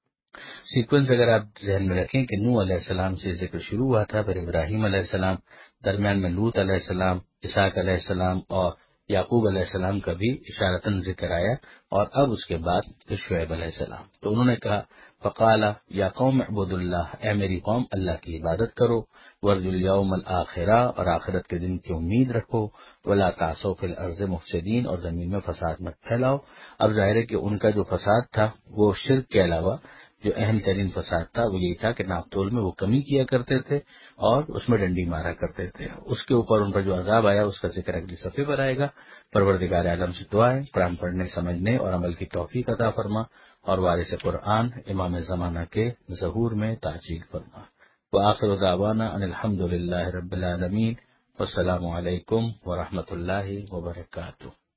Speaker 2: سیکوینس اگر آپ ذہن میں رکھیں کہ نوح علیہ السلام سے ذکر شروع ہوا تھا، پھر ابراہیم علیہ السلام، درمیان میں لوط علیہ السلام، اسحاق علیہ السلام اور یعقوب علیہ السلام کا بھی اشارتاً ذکر آیا، اور اب اس کے بعد پھر شعیب علیہ السلام۔ تو انہوں نے کہا فقال یا قوم اعبدوا اللہ، اے میری قوم اللہ کی عبادت کرو، وارجوا الیوم الآخرہ، اور آخرت کے دن کی امید رکھو، ولا تعثوا فی الارض مفسدین، اور زمین میں فساد مت پھیلاؤ۔ اب ظاہر ہے کہ ان کا جو فساد تھا وہ شرک کے علاوہ جو اہم ترین فساد تھا وہ یہی تھا کہ ناپ تول میں وہ کمی کیا کرتے تھے اور اس میں ڈنڈی مارا کرتے تھے۔ اس کے اوپر ان پر جو عذاب آیا اس کا ذکر اگلی صفحے پر آئے گا۔ پروردگار عالم سے دعا ہے قرآن پڑھنے، سمجھنے اور عمل کی توفیق عطا فرما، اور وارث قرآن امام زمانہ کے ظہور میں تاجیل فرما۔ وآخر دعوانا ان الحمد للہ رب العالمین، والسلام علیکم ورحمۃ اللہ وبرکاتہ۔